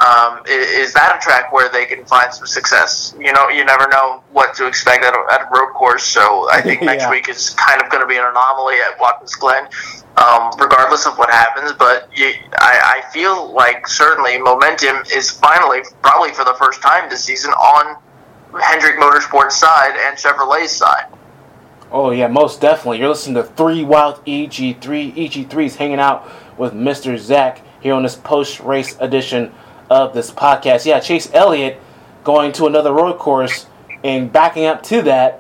Is that a track where they can find some success? You never know what to expect at a road course. So I think next week is kind of going to be an anomaly at Watkins Glen, regardless of what happens. But I feel like certainly momentum is finally, probably for the first time this season, on Hendrick Motorsports' side and Chevrolet's side. Oh, yeah, most definitely. You're listening to 3 Wild EG3. EG3 is hanging out with Mr. Zach here on this post-race edition of this podcast. Yeah, Chase Elliott going to another road course, and backing up to that,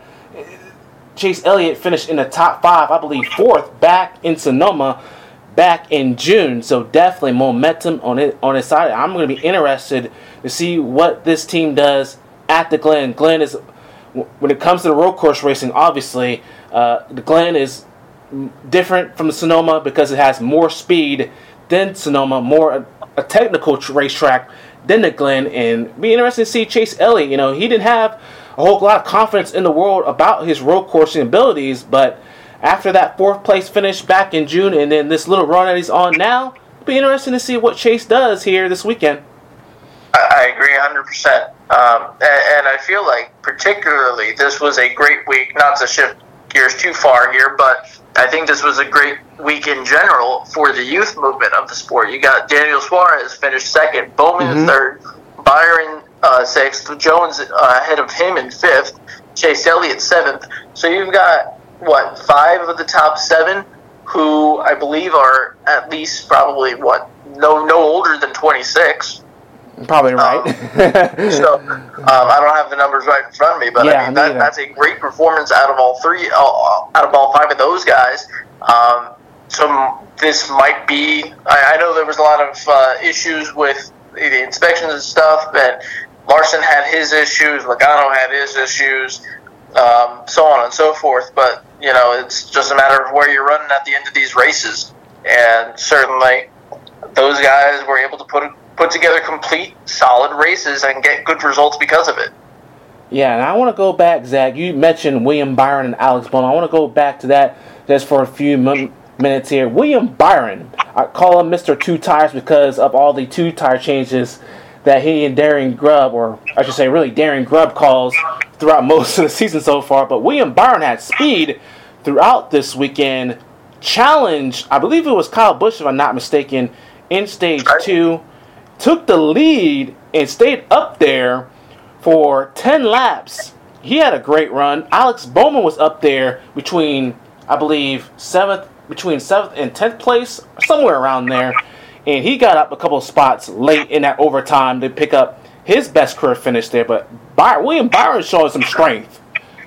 Chase Elliott finished in the top 5, I believe 4th, back in Sonoma back in June. So definitely momentum on his side. I'm going to be interested to see what this team does at the Glen. Glen is, when it comes to the road course racing, obviously, the Glen is different from the Sonoma because it has more speed than Sonoma, more a technical racetrack than the Glen, and be interested to see Chase Elliott. He didn't have a whole lot of confidence in the world about his road coursing abilities, but after that 4th place finish back in June, and then this little run that he's on now, it'll be interesting to see what Chase does here this weekend. I agree 100%. And I feel like particularly this was a great week, not to shift gears too far here, but I think this was a great week in general for the youth movement of the sport. You got Daniel Suarez finished 2nd, Bowman 3rd, Byron 6th, Jones ahead of him in 5th, Chase Elliott 7th. So you've got, 5 of the top 7 who I believe are at least probably no older than 26. Probably right. So I don't have the numbers right in front of me, but I mean that's a great performance out of all five of those guys. So this might be. I know there was a lot of issues with the inspections and stuff, and Larson had his issues, Logano had his issues, so on and so forth. But it's just a matter of where you're running at the end of these races, and certainly those guys were able to put together complete, solid races and get good results because of it. Yeah, and I want to go back, Zach. You mentioned William Byron and Alex Bowman. I want to go back to that just for a few minutes here. William Byron, I call him Mr. Two Tires because of all the two-tire changes that he and Darren Grubb, or I should say really Darren Grubb, calls throughout most of the season so far. But William Byron had speed throughout this weekend. Challenged, I believe it was Kyle Busch, if I'm not mistaken, in Stage 2. Took the lead and stayed up there for 10 laps. He had a great run. Alex Bowman was up there between, I believe, 7th and 10th place, somewhere around there. And he got up a couple of spots late in that overtime to pick up his best career finish there. But William Byron showed some strength.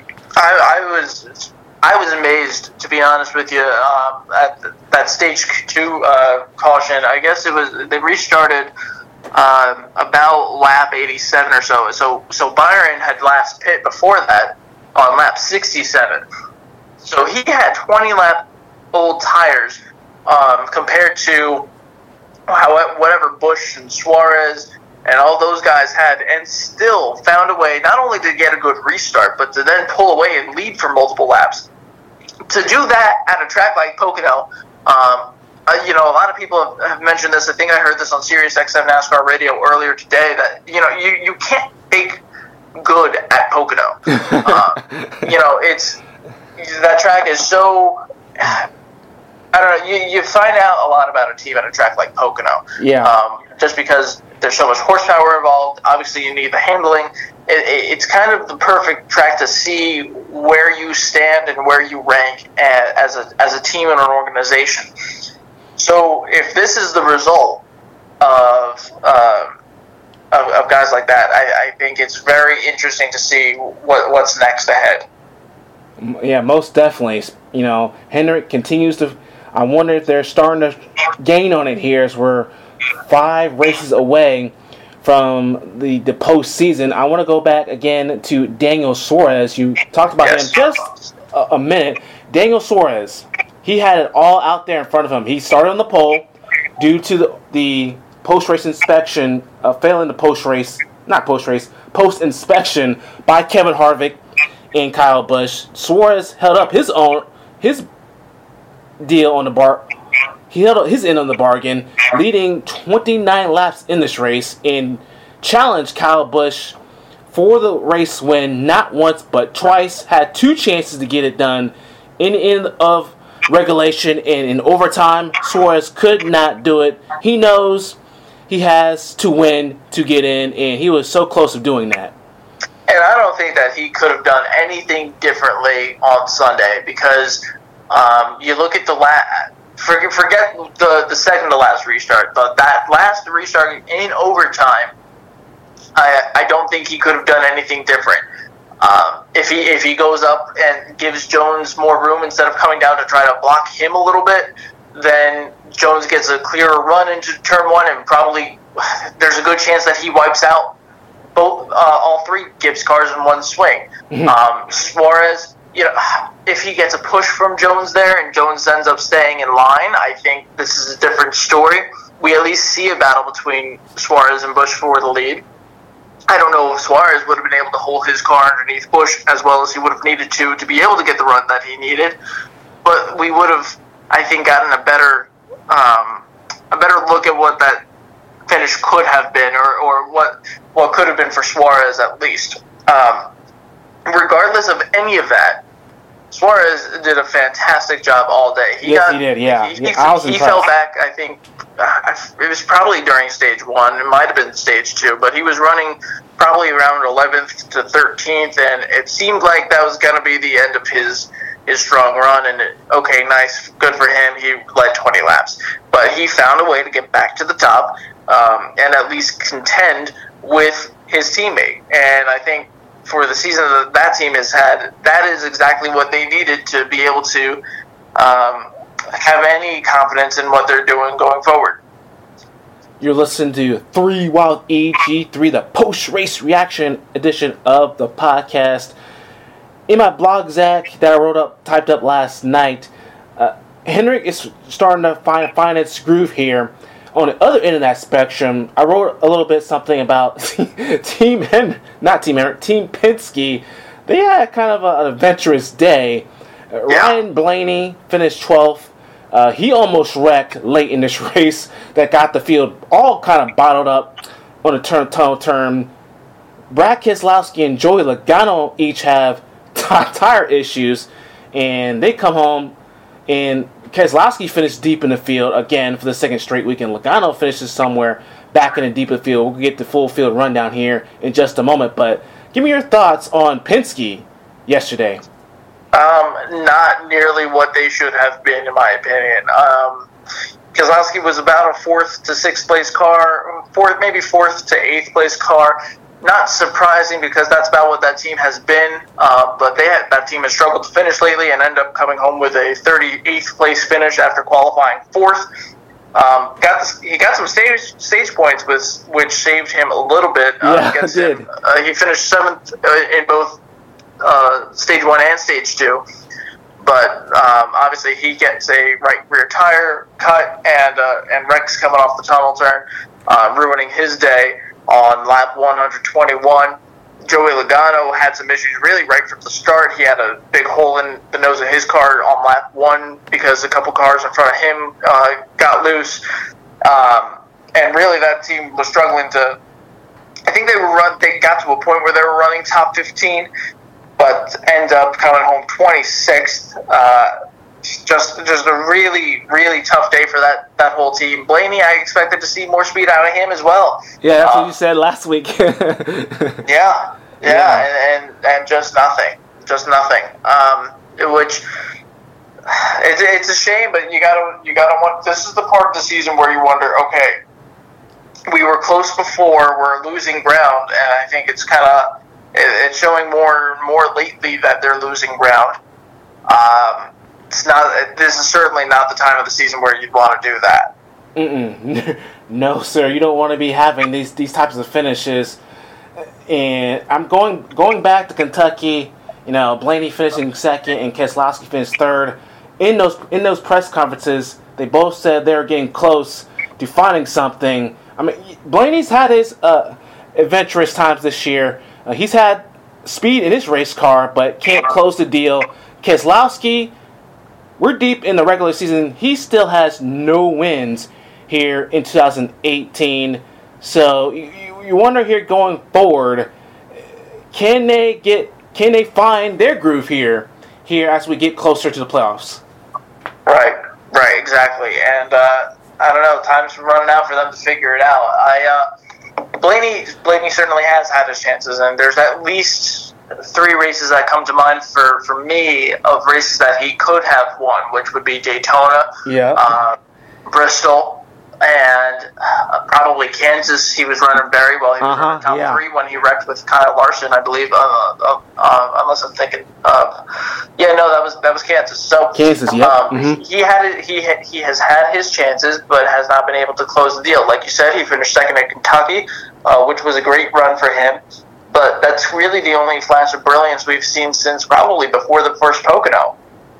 I was amazed, to be honest with you, at that Stage 2 caution. I guess they restarted about lap 87 or so. So Byron had last pit before that on lap 67. So he had 20 lap old tires compared to whatever Busch and Suarez and all those guys had, and still found a way not only to get a good restart, but to then pull away and lead for multiple laps. To do that at a track like Pocono, a lot of people have mentioned this. I think I heard this on Sirius XM NASCAR Radio earlier today, that you can't fake good at Pocono. It's that track is so. I don't know. You find out a lot about a team at a track like Pocono. Yeah. Just because there's so much horsepower involved. Obviously, you need the handling. It's kind of the perfect track to see where you stand and where you rank as a team and an organization. So if this is the result of guys like that, I think it's very interesting to see what's next ahead. Yeah, most definitely. Hendrick continues to. I wonder if they're starting to gain on it here, as we're 5 races away from the postseason. I want to go back again to Daniel Suarez. You talked about him just a minute. Daniel Suarez, he had it all out there in front of him. He started on the pole due to the post-race inspection, failing the post-inspection by Kevin Harvick and Kyle Busch. Suarez held up his deal on the bar. He held up his end on the bargain, leading 29 laps in this race, and challenged Kyle Busch for the race win not once but twice. Had 2 chances to get it done in the end of regulation, and in overtime, Suarez could not do it. He knows he has to win to get in, and he was so close to doing that. And I don't think that he could have done anything differently on Sunday, because you look at forget the second to last restart, but that last restart in overtime, I don't think he could have done anything different. If he goes up and gives Jones more room instead of coming down to try to block him a little bit, then Jones gets a clearer run into turn 1, and probably there's a good chance that he wipes out all 3 Gibbs cars in one swing. Suarez, if he gets a push from Jones there and Jones ends up staying in line, I think this is a different story. We at least see a battle between Suarez and Busch for the lead. I don't know if Suarez would have been able to hold his car underneath Busch as well as he would have needed to be able to get the run that he needed, but we would have, I think, gotten a better look at what that finish could have been, or what could have been for Suarez at least. Regardless of any of that, Suarez did a fantastic job all day. He did, yeah. He fell back, I think, it was probably during Stage 1. It might have been Stage 2, but he was running probably around 11th to 13th, and it seemed like that was going to be the end of his his strong run, and okay, nice, good for him. He led 20 laps, but he found a way to get back to the top and at least contend with his teammate. And I think for the season that team has had, that is exactly what they needed to be able to have any confidence in what they're doing going forward. You're listening to 3 Wild EG3, the post-race reaction edition of the podcast. In my blog, Zach, that I typed up last night, Hendrick is starting to find its groove here. On the other end of that spectrum, I wrote a little bit something about Team Penske. They had kind of an adventurous day. Ryan Blaney finished 12th. He almost wrecked late in this race that got the field all kind of bottled up on the turn. Brad Keselowski and Joey Logano each have tire issues, and they come home, and Keselowski finished deep in the field again for the second straight weekend. Logano finishes somewhere back in the deep of the field. We'll get the full field rundown here in just a moment, but give me your thoughts on Penske yesterday. Not nearly what they should have been, in my opinion. Keselowski was about a 4th to 6th place car, maybe 4th to 8th place car. Not surprising because that's about what that team has been, but that team has struggled to finish lately and end up coming home with a 38th place finish after qualifying 4th. He got some stage points, which saved him a little bit. It did. He finished 7th in both stage 1 and stage 2, but obviously he gets a right rear tire cut and wrecks coming off the tunnel turn, ruining his day on lap 121. Joey Logano had some issues really right from the start. He had a big hole in the nose of his car on lap 1 because a couple cars in front of him got loose, and really that team was struggling to. I think they got to a point where they were running top 15, but end up coming home 26th. Just a really, really tough day for that whole team. Blaney, I expected to see more speed out of him as well. Yeah, that's what you said last week. Yeah, and just nothing. Which it's a shame, but you gotta want. This is the part of the season where you wonder, okay, we were close before, we're losing ground, and I think it's it's showing more lately that they're losing ground. This is certainly not the time of the season where you'd want to do that. No, sir. You don't want to be having these types of finishes. And I'm going back to Kentucky. Blaney finishing second and Keselowski finished third. In those press conferences, they both said they were getting close to finding something. I mean, Blaney's had his adventurous times this year. He's had speed in his race car, but can't close the deal. Keselowski, we're deep in the regular season. He still has no wins here in 2018. So you wonder here going forward, can they find their groove here as we get closer to the playoffs? Right, exactly. And I don't know, time's running out for them to figure it out. Blaney certainly has had his chances, and there's at least 3 races that come to mind for me of races that he could have won, which would be Daytona, Bristol, and probably Kansas. He was running very well. He was running top 3 when he wrecked with Kyle Larson, I believe. Unless I'm thinking, that was Kansas. So Kansas, he has had his chances, but has not been able to close the deal. Like you said, he finished second at Kentucky, which was a great run for him. But that's really the only flash of brilliance we've seen since probably before the first Pocono.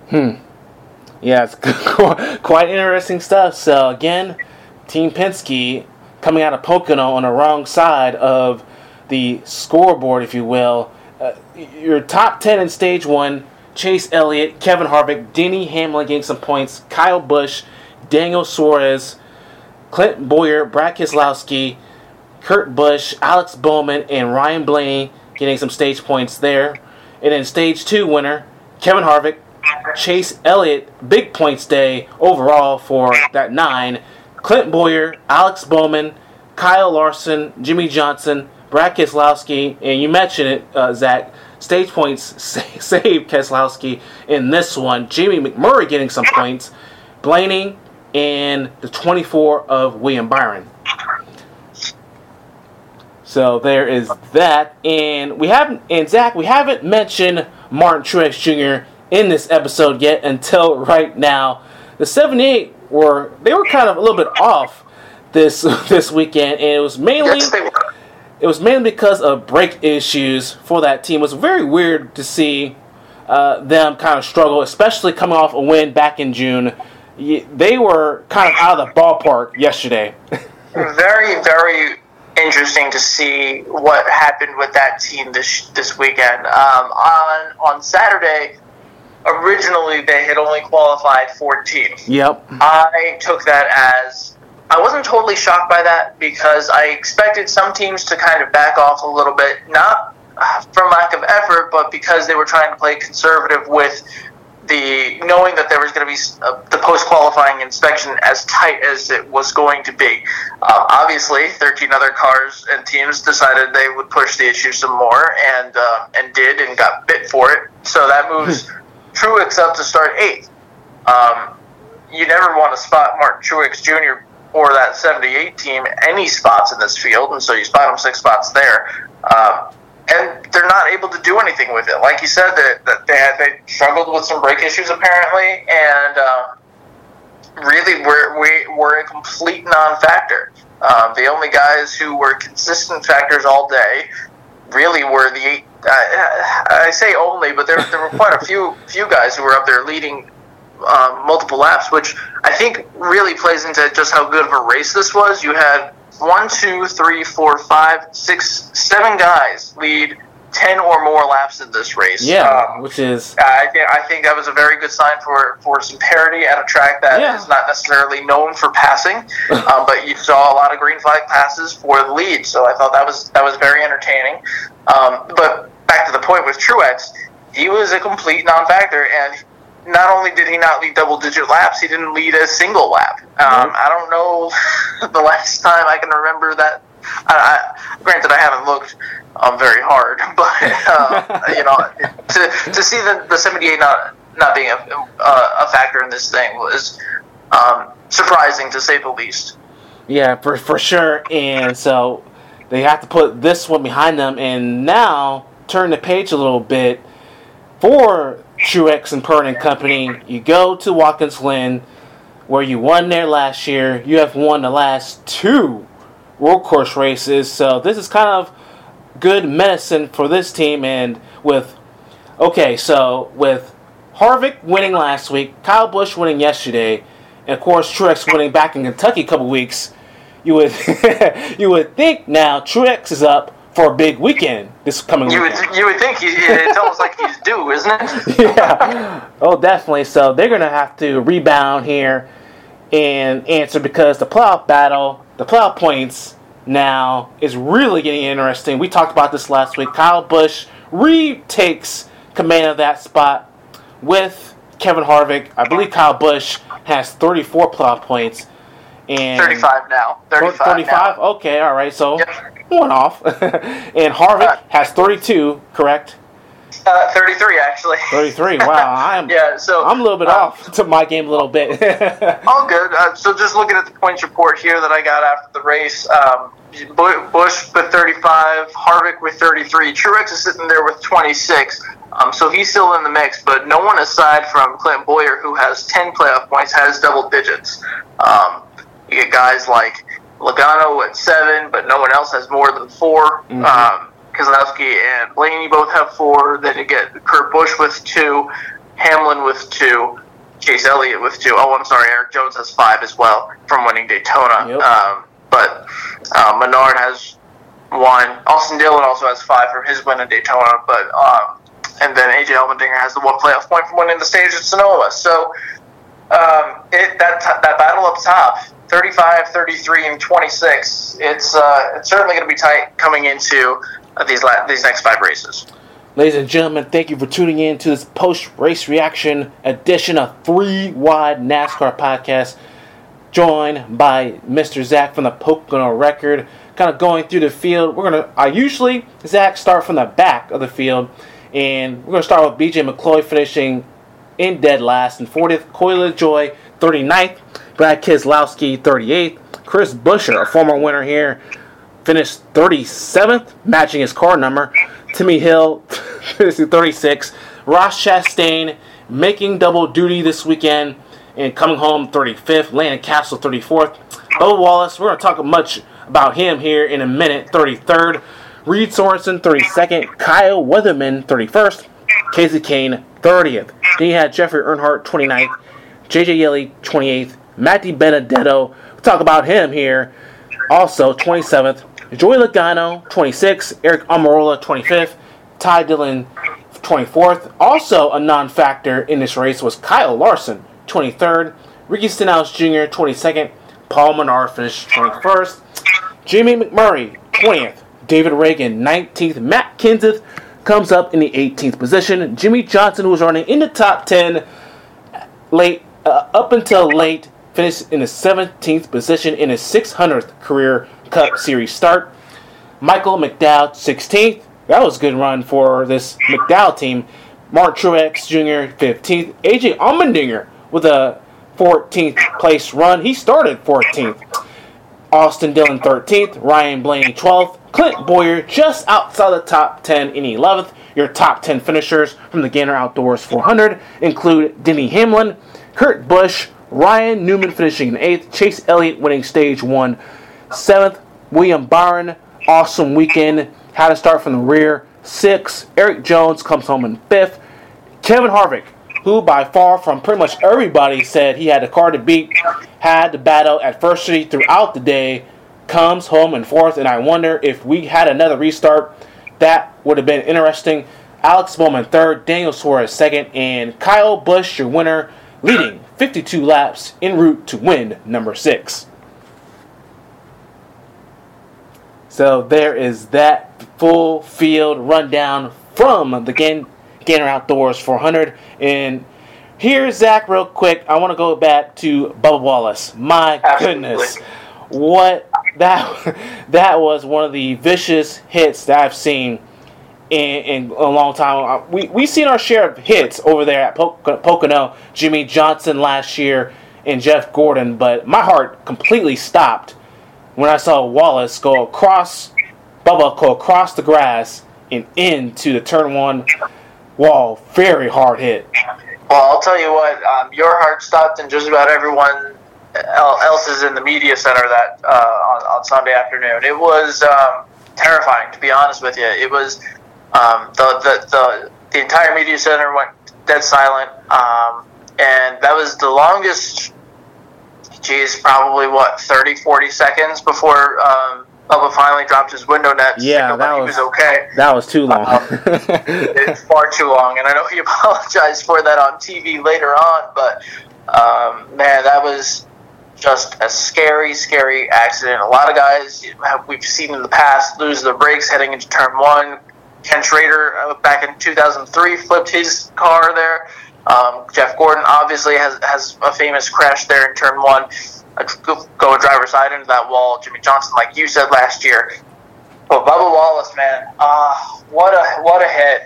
Yeah, it's quite interesting stuff. So again, Team Penske coming out of Pocono on the wrong side of the scoreboard, if you will. Your top 10 in Stage 1, Chase Elliott, Kevin Harvick, Denny Hamlin getting some points, Kyle Busch, Daniel Suarez, Clint Bowyer, Brad Keselowski, Kurt Busch, Alex Bowman, and Ryan Blaney getting some stage points there. And then Stage 2 winner, Kevin Harvick, Chase Elliott, big points day overall for that 9. Clint Bowyer, Alex Bowman, Kyle Larson, Jimmy Johnson, Brad Keselowski, and you mentioned it, Zach, stage points saved Keselowski in this one. Jamie McMurray getting some points. Blaney and the 24 of William Byron. So there is that. And Zach, we haven't mentioned Martin Truex Jr. in this episode yet until right now. The 78 were kind of a little bit off this weekend, and it was mainly because of brake issues for that team. It was very weird to see them kind of struggle, especially coming off a win back in June. They were kind of out of the ballpark yesterday. Very, very interesting to see what happened with that team this weekend. On Saturday, originally they had only qualified 14th. Yep. I took that as, I wasn't totally shocked by that because I expected some teams to kind of back off a little bit, not from lack of effort, but because they were trying to play conservative with knowing that there was going to be the post-qualifying inspection as tight as it was going to be. Obviously, 13 other cars and teams decided they would push the issue some more, and did, and got bit for it. So that moves Truex up to start 8th. You never want to spot Martin Truex Jr. or that 78 team any spots in this field, and so you spot him 6 spots there. And they're not able to do anything with it. Like you said, that they struggled with some brake issues apparently, and really were a complete non-factor. The only guys who were consistent factors all day really were the 8. I say only, but there were quite a few guys who were up there leading multiple laps, which I think really plays into just how good of a race this was. You had 1, 2, 3, 4, 5, 6, 7 guys lead 10 or more laps in this race. Yeah, which is... I think that was a very good sign for some parity at a track that is not necessarily known for passing, but you saw a lot of green flag passes for the lead, so I thought that was very entertaining. But back to the point with Truex, he was a complete non-factor, and not only did he not lead double-digit laps, he didn't lead a single lap. I don't know the last time I can remember that. Granted, I haven't looked very hard, but to see the 78 not being a factor in this thing was surprising, to say the least. Yeah, for sure. And so they have to put this one behind them, and now turn the page a little bit for Truex and Purdy and company. You go to Watkins Glen, where you won there last year. You have won the last 2 road course races, so this is kind of good medicine for this team. And with Harvick winning last week, Kyle Busch winning yesterday, and of course Truex winning back in Kentucky a couple weeks, you would think now Truex is up for a big weekend this coming weekend. You would think it's almost like he's due, isn't it? Yeah. Oh, definitely. So they're going to have to rebound here and answer, because the playoff points now is really getting interesting. We talked about this last week. Kyle Busch retakes command of that spot with Kevin Harvick. I believe Kyle Busch has 34 playoff points. And 35 now. 35? Now. Okay, all right. So one off. And Harvick has 32, correct? 33, actually. 33, wow. I'm a little bit off to my game a little bit. All good. So just looking at the points report here that I got after the race, Busch with 35, Harvick with 33. Truex is sitting there with 26. So he's still in the mix, but no one aside from Clint Bowyer, who has 10 playoff points, has double digits. You get guys like Logano at 7, but no one else has more than 4. Mm-hmm. Keselowski and Blaney both have 4. Then you get Kurt Busch with 2, Hamlin with 2, Chase Elliott with 2. Oh, I'm sorry, Eric Jones has 5 as well from winning Daytona. Yep. But Menard has 1. Austin Dillon also has 5 from his win in Daytona. But and then AJ Allmendinger has the 1 playoff point from winning the stage at Sonoma. So that battle up top, 35, 33, and 26. It's certainly going to be tight coming into these next 5 races. Ladies and gentlemen, thank you for tuning in to this post-race reaction edition of 3 Wide NASCAR Podcast, joined by Mr. Zach from the Pocono Record, kind of going through the field. I usually, Zach, start from the back of the field And we're going to start with BJ McCloy finishing in dead last. In 40th, Coy LaJoie, 39th. Brad Keselowski, 38th. Chris Buescher, a former winner here, finished 37th, matching his car number. Timmy Hill, 36th. Ross Chastain making double duty this weekend and coming home 35th. Landon Castle, 34th. Bubba Wallace, we're going to talk much about him here in a minute, 33rd. Reed Sorensen, 32nd. Kyle Weatherman, 31st. Casey Kane, 30th. Then you had Jeffrey Earnhardt, 29th. JJ Yeley, 28th. Matty Benedetto, we'll talk about him here, also 27th. Joey Logano, 26th. Eric Almirola, 25th. Ty Dillon, 24th. Also a non-factor in this race was Kyle Larson, 23rd. Ricky Stenhouse Jr., 22nd. Paul Menard finished 21st. Jimmy McMurray, 20th. David Reagan, 19th. Matt Kenseth comes up in the 18th position. Jimmy Johnson, who was running in the top 10 up until late, finished in the 17th position in his 600th career Cup Series start. Michael McDowell, 16th. That was a good run for this McDowell team. Mark Truex Jr., 15th. AJ Allmendinger with a 14th place run. He started 14th. Austin Dillon, 13th. Ryan Blaney, 12th. Clint Boyer just outside the top 10 in 11th. Your top 10 finishers from the Gainer Outdoors 400 include Denny Hamlin, Kurt Busch, Ryan Newman finishing in 8th, Chase Elliott winning stage 1, 7th, William Byron, awesome weekend, had to start from the rear, 6th, Eric Jones comes home in 5th, Kevin Harvick, who by far from pretty much everybody said he had the car to beat, had to battle adversity throughout the day, comes home in 4th, and I wonder if we had another restart, that would have been interesting. Alex Bowman 3rd, Daniel Suarez 2nd, and Kyle Busch, your winner, leading 52 laps en route to win number 6. So there is that full field rundown from the Gainer Outdoors 400. And here's Zach real quick. I want to go back to Bubba Wallace. My goodness. What that was one of the vicious hits that I've seen in a long time. We've seen our share of hits over there at Pocono, Jimmy Johnson last year and Jeff Gordon, but my heart completely stopped when I saw Wallace go across the grass and into the turn 1 wall. Very hard hit. Well, I'll tell you what, your heart stopped and just about everyone else is in the media center that on Sunday afternoon. It was terrifying, to be honest with you. It was the entire media center went dead silent, and that was the longest, probably 30-40 seconds before Bubba finally dropped his window net. Yeah, he was okay. That was too long. It's far too long, and I know he apologized for that on TV later on, but man, that was just a scary, scary accident. A lot of guys we've seen in the past lose their brakes heading into turn 1. Ken Schrader back in 2003 flipped his car there. Jeff Gordon obviously has a famous crash there in turn 1, going driver's side into that wall. Jimmy Johnson, like you said last year. But Bubba Wallace, man, what a hit.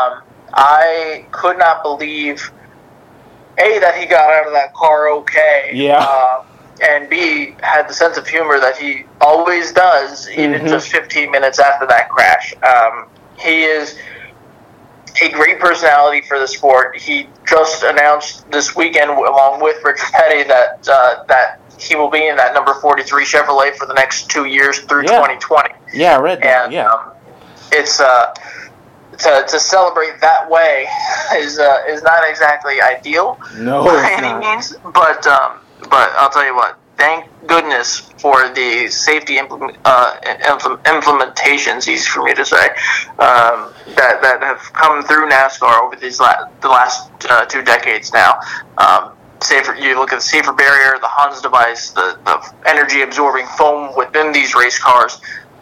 I could not believe, A, that he got out of that car okay. Yeah. And B, had the sense of humor that he always does, even just 15 minutes after that crash. He is a great personality for the sport. He just announced this weekend, along with Richard Petty, that he will be in that number 43 Chevrolet for the next 2 years through 2020. Yeah, I read that. And, it's to celebrate that way is not exactly ideal by any means. But I'll tell you what. Thank goodness for the safety implementations, easy for me to say, that have come through NASCAR over the last 2 decades now. You look at the safer barrier, the Hans device, the energy absorbing foam within these race cars,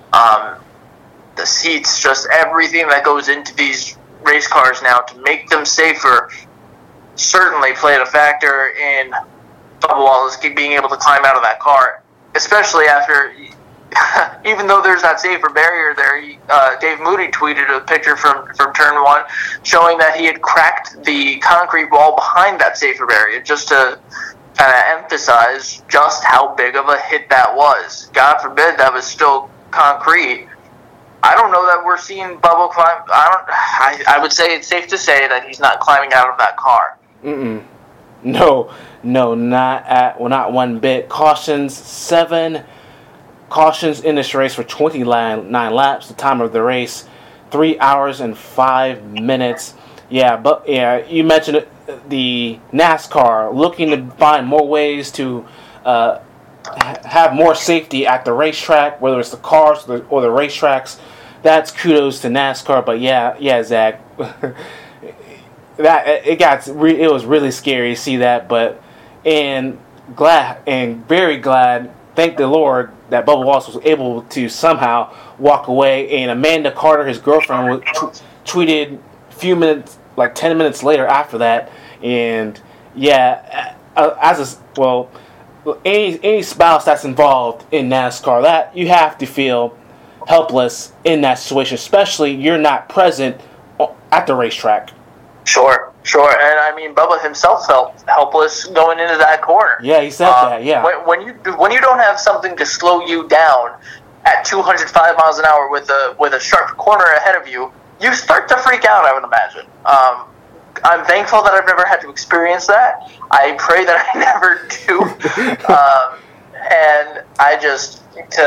the seats, just everything that goes into these race cars now to make them safer certainly played a factor in Bubba Wallace being able to climb out of that car, especially after even though there's that safer barrier there, Dave Moody tweeted a picture from turn 1 showing that he had cracked the concrete wall behind that safer barrier just to kind of emphasize just how big of a hit that was. God forbid that was still concrete. I don't know that we're seeing Bubba climb. I would say it's safe to say that he's not climbing out of that car. No, not one bit. Seven cautions in this race for 29 laps. The time of the race, 3 hours and 5 minutes. Yeah, you mentioned it, the NASCAR looking to find more ways to have more safety at the racetrack, whether it's the cars or the racetracks. That's kudos to NASCAR. But yeah, Zach. It was really scary to see that, and very glad, thank the Lord, that Bubba Wallace was able to somehow walk away. And Amanda Carter, his girlfriend, tweeted a few minutes, like 10 minutes later after that. And any spouse that's involved in NASCAR, that you have to feel helpless in that situation, especially you're not present at the racetrack. Sure. And I mean, Bubba himself felt helpless going into that corner. Yeah, he said that. Yeah. When you don't have something to slow you down at 205 miles an hour with a sharp corner ahead of you, you start to freak out, I would imagine. I'm thankful that I've never had to experience that. I pray that I never do. And I just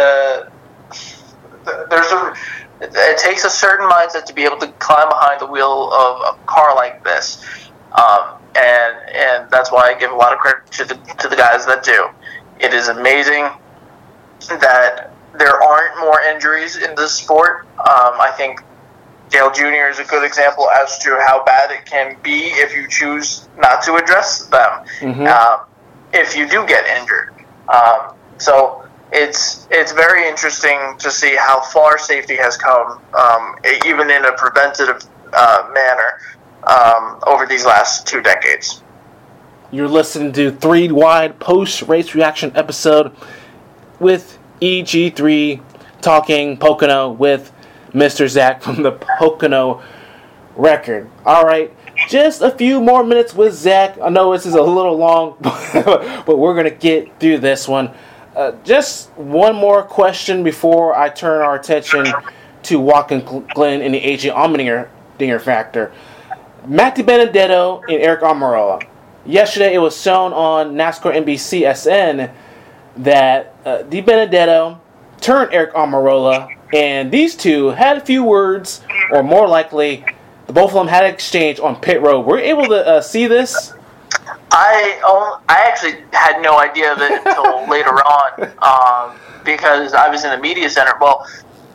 it takes a certain mindset to be able to climb behind the wheel of a car like this, and that's why I give a lot of credit to the guys that do. It is amazing that there aren't more injuries in this sport. I think Dale Jr. is a good example as to how bad it can be if you choose not to address them. If you do get injured, so. It's very interesting to see how far safety has come, even in a preventative manner, over these last 2 decades. You're listening to 3 Wide post-race reaction episode with EG3 talking Pocono with Mr. Zach from the Pocono Record. All right, just a few more minutes with Zach. I know this is a little long, but we're going to get through this one. Just one more question before I turn our attention to Watkins Glen and the AJ Allmendinger factor. Matt DiBenedetto and Eric Almirola. Yesterday it was shown on NASCAR NBC-SN that DiBenedetto turned Eric Almirola, and these two had a few words, or more likely, both of them had an exchange on pit road. Were you able to see this? I actually had no idea of it until later on, because I was in the media center. Well,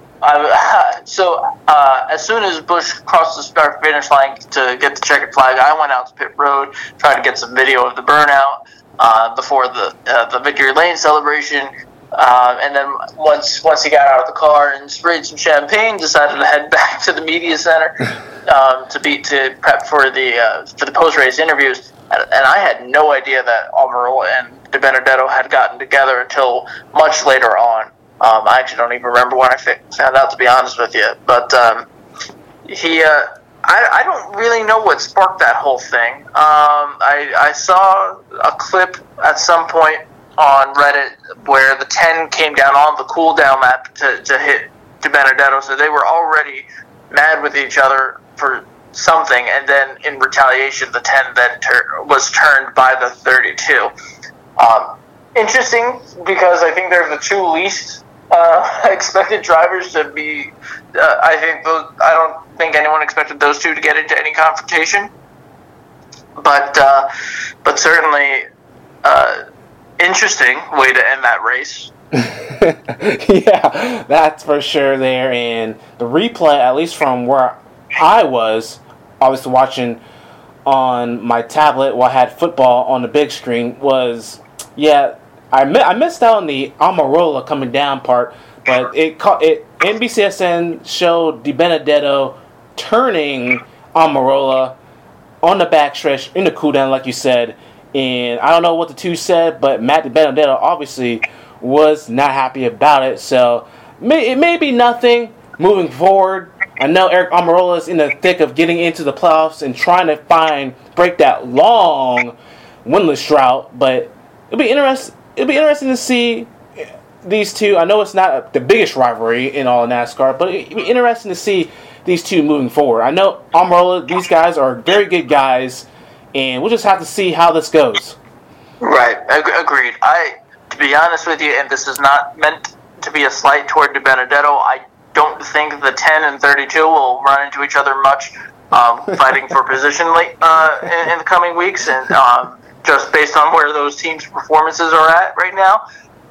as soon as Busch crossed the start-finish line to get the checkered flag, I went out to pit road, tried to get some video of the burnout before the victory lane celebration, and then once he got out of the car and sprayed some champagne, decided to head back to the media center to prep for the post-race interviews. And I had no idea that Almirola and DiBenedetto had gotten together until much later on. I actually don't even remember when I found out, to be honest with you. But I don't really know what sparked that whole thing. I saw a clip at some point on Reddit where the 10 came down on the cool-down lap to hit DiBenedetto, so they were already mad with each other for something, and then in retaliation the 10 then was turned by the 32. Interesting, because I think they're the two least expected drivers to be I don't think anyone expected those two to get into any confrontation, but certainly interesting way to end that race. Yeah, that's for sure there. And the replay, at least from where I was obviously watching on my tablet while I had football on the big screen, was, I missed out on the Almirola coming down part, but NBCSN showed DiBenedetto turning Almirola on the backstretch in the cool down, like you said. And I don't know what the two said, but Matt DiBenedetto obviously was not happy about it. So it may be nothing moving forward. I know Eric Almirola is in the thick of getting into the playoffs and trying to break that long winless drought. But it'll be interesting to see these two. I know it's not the biggest rivalry in all of NASCAR, but it'll be interesting to see these two moving forward. I know Almirola, these guys are very good guys, and we'll just have to see how this goes. Right, agreed. To be honest with you, and this is not meant to be a slight toward DiBenedetto, I don't think the 10 and 32 will run into each other much, fighting for position in the coming weeks, and just based on where those teams' performances are at right now.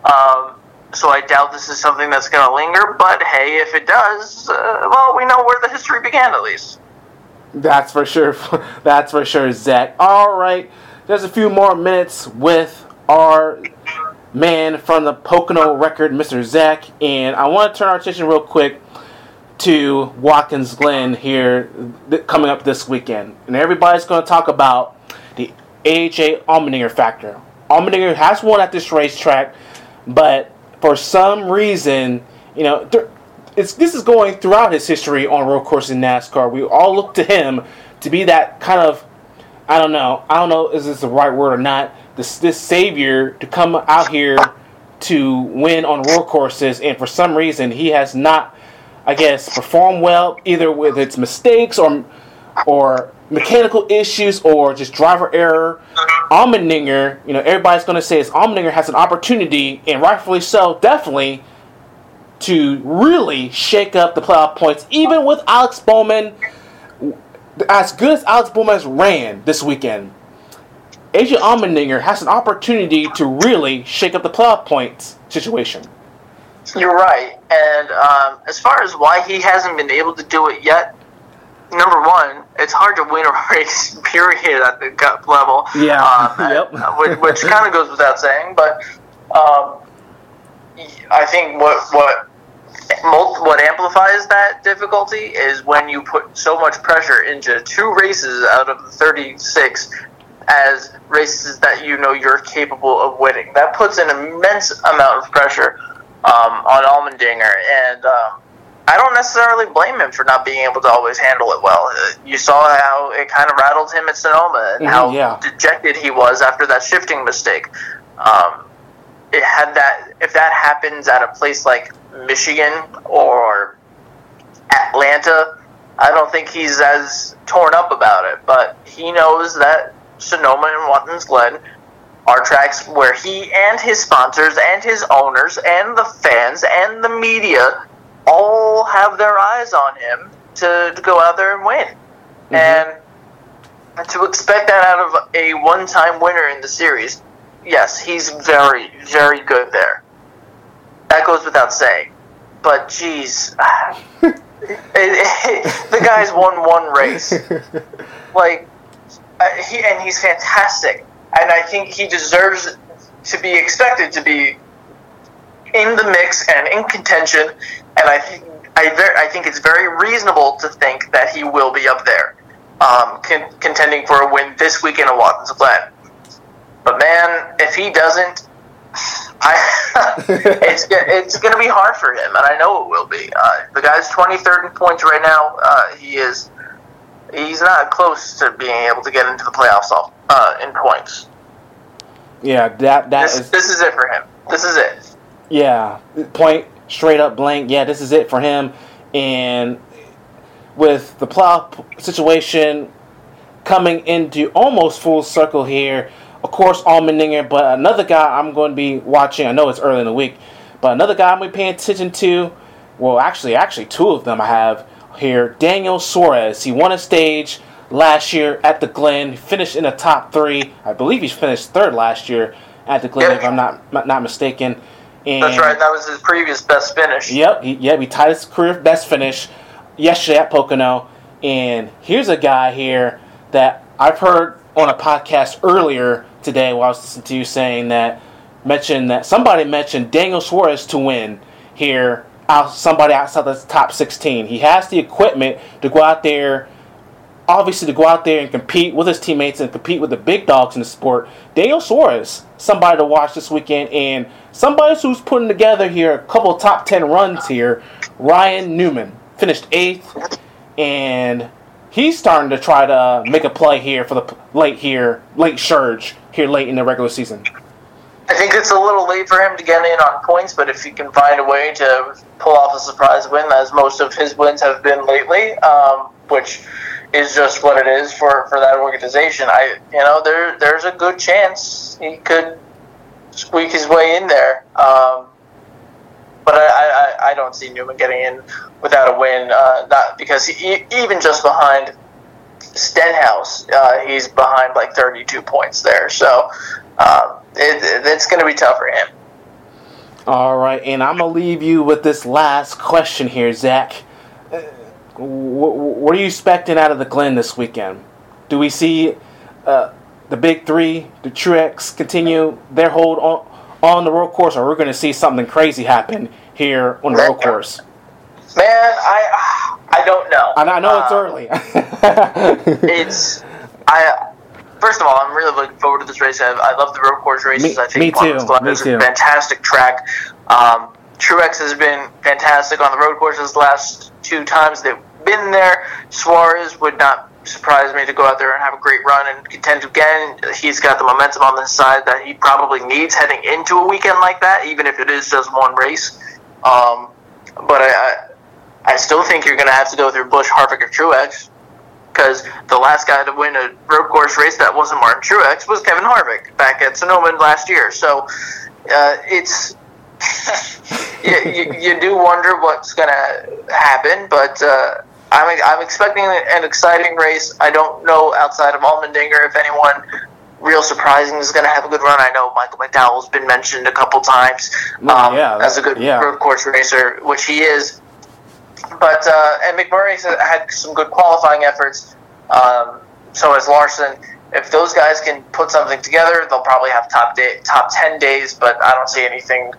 So I doubt this is something that's going to linger, but hey, if it does, well, we know where the history began at least. That's for sure. That's for sure, Zach. All right, there's a few more minutes with our man from the Pocono record, Mr. Zach, and I want to turn our attention real quick to Watkins Glen here coming up this weekend. And everybody's going to talk about the AHA Allmendinger factor. Allmendinger has won at this racetrack, but for some reason, this is going throughout his history on road course in NASCAR. We all look to him to be that kind of, I don't know, is this the right word or not, this savior to come out here to win on road courses, and for some reason he has not, I guess, performed well, either with its mistakes or mechanical issues or just driver error. Allmendinger, everybody's going to say is Allmendinger has an opportunity, and rightfully so, definitely, to really shake up the playoff points, even with Alex Bowman. As good as Alex Bowman has ran this weekend, AJ Allmendinger has an opportunity to really shake up the playoff points situation. You're right. And as far as why he hasn't been able to do it yet, number one, it's hard to win a race, period, at the Cup level. Yeah. Yep. Which kind of goes without saying. But I think what amplifies that difficulty is when you put so much pressure into 2 races out of the 36 as races that you're capable of winning. That puts an immense amount of pressure on Allmendinger, and I don't necessarily blame him for not being able to always handle it well. You saw how it kind of rattled him at Sonoma and how dejected he was after that shifting mistake. If that happens at a place like Michigan or Atlanta, I don't think he's as torn up about it, but he knows that Sonoma and Watkins Glen are tracks where he and his sponsors and his owners and the fans and the media all have their eyes on him to go out there and win. Mm-hmm. And to expect that out of a one-time winner in the series, yes, he's very, very good there. That goes without saying. But, geez, the guy's won 1 race. He's fantastic. And I think he deserves to be expected to be in the mix and in contention. And I think it's very reasonable to think that he will be up there, contending for a win this weekend at Watkins Glen. But man, if he doesn't, it's going to be hard for him, and I know it will be. The guy's 23rd in points right now. He's not close to being able to get into the playoffs in points. Yeah, this is it for him. This is it. Yeah, point straight up blank. Yeah, this is it for him. And with the playoff situation coming into almost full circle here, of course, Allmendinger, but another guy I'm going to be watching. I know it's early in the week, but another guy I'm going to be paying attention to. Well, actually, 2 of them I have here. Daniel Suarez. He won a stage last year at the Glen. He finished in the top 3. I believe he finished 3rd last year at the Glen, if I'm not mistaken. And that's right. That was his previous best finish. Yep. He tied his career best finish yesterday at Pocono. And here's a guy here that I've heard on a podcast earlier today while I was listening to you somebody mentioned Daniel Suarez to win here. Somebody outside the top 16. He has the equipment to go out there obviously to go out there and compete with his teammates and compete with the big dogs in the sport. Daniel Suarez, somebody to watch this weekend, and somebody who's putting together here a couple of top 10 runs here. Ryan Newman finished 8th, and he's starting to try to make a play here for the late surge here late in the regular season. I think it's a little late for him to get in on points, but if he can find a way to pull off a surprise win, as most of his wins have been lately, which is just what it is for that organization, there's a good chance he could squeak his way in there. But I don't see Newman getting in without a win, not because even just behind Stenhouse, he's behind like 32 points there. So it's going to be tough for him. All right, and I'm going to leave you with this last question here, Zach. What are you expecting out of the Glen this weekend? Do we see the Big Three, the Truex, continue their hold on the road course, or we're going to see something crazy happen here on the road course? Man, I don't know. I know it's early. First of all, I'm really looking forward to this race. I love the road course races. I think me too. Is a fantastic track. Truex has been fantastic on the road courses the last 2 times they've been there. Suarez would not surprise me to go out there and have a great run and contend again. He's got the momentum on his side that he probably needs heading into a weekend like that, even if it is just one race. But I still think you're going to have to go through Busch, Harvick, or Truex, because the last guy to win a road course race that wasn't Martin Truex was Kevin Harvick back at Sonoma last year. So it's you do wonder what's going to happen, but I'm expecting an exciting race. I don't know outside of Allmendinger if anyone real surprising is going to have a good run. I know Michael McDowell's been mentioned a couple times as a good road course racer, which he is. But and McMurray's had some good qualifying efforts. So has Larson. If those guys can put something together, they'll probably have top 10 days. But I don't see anything.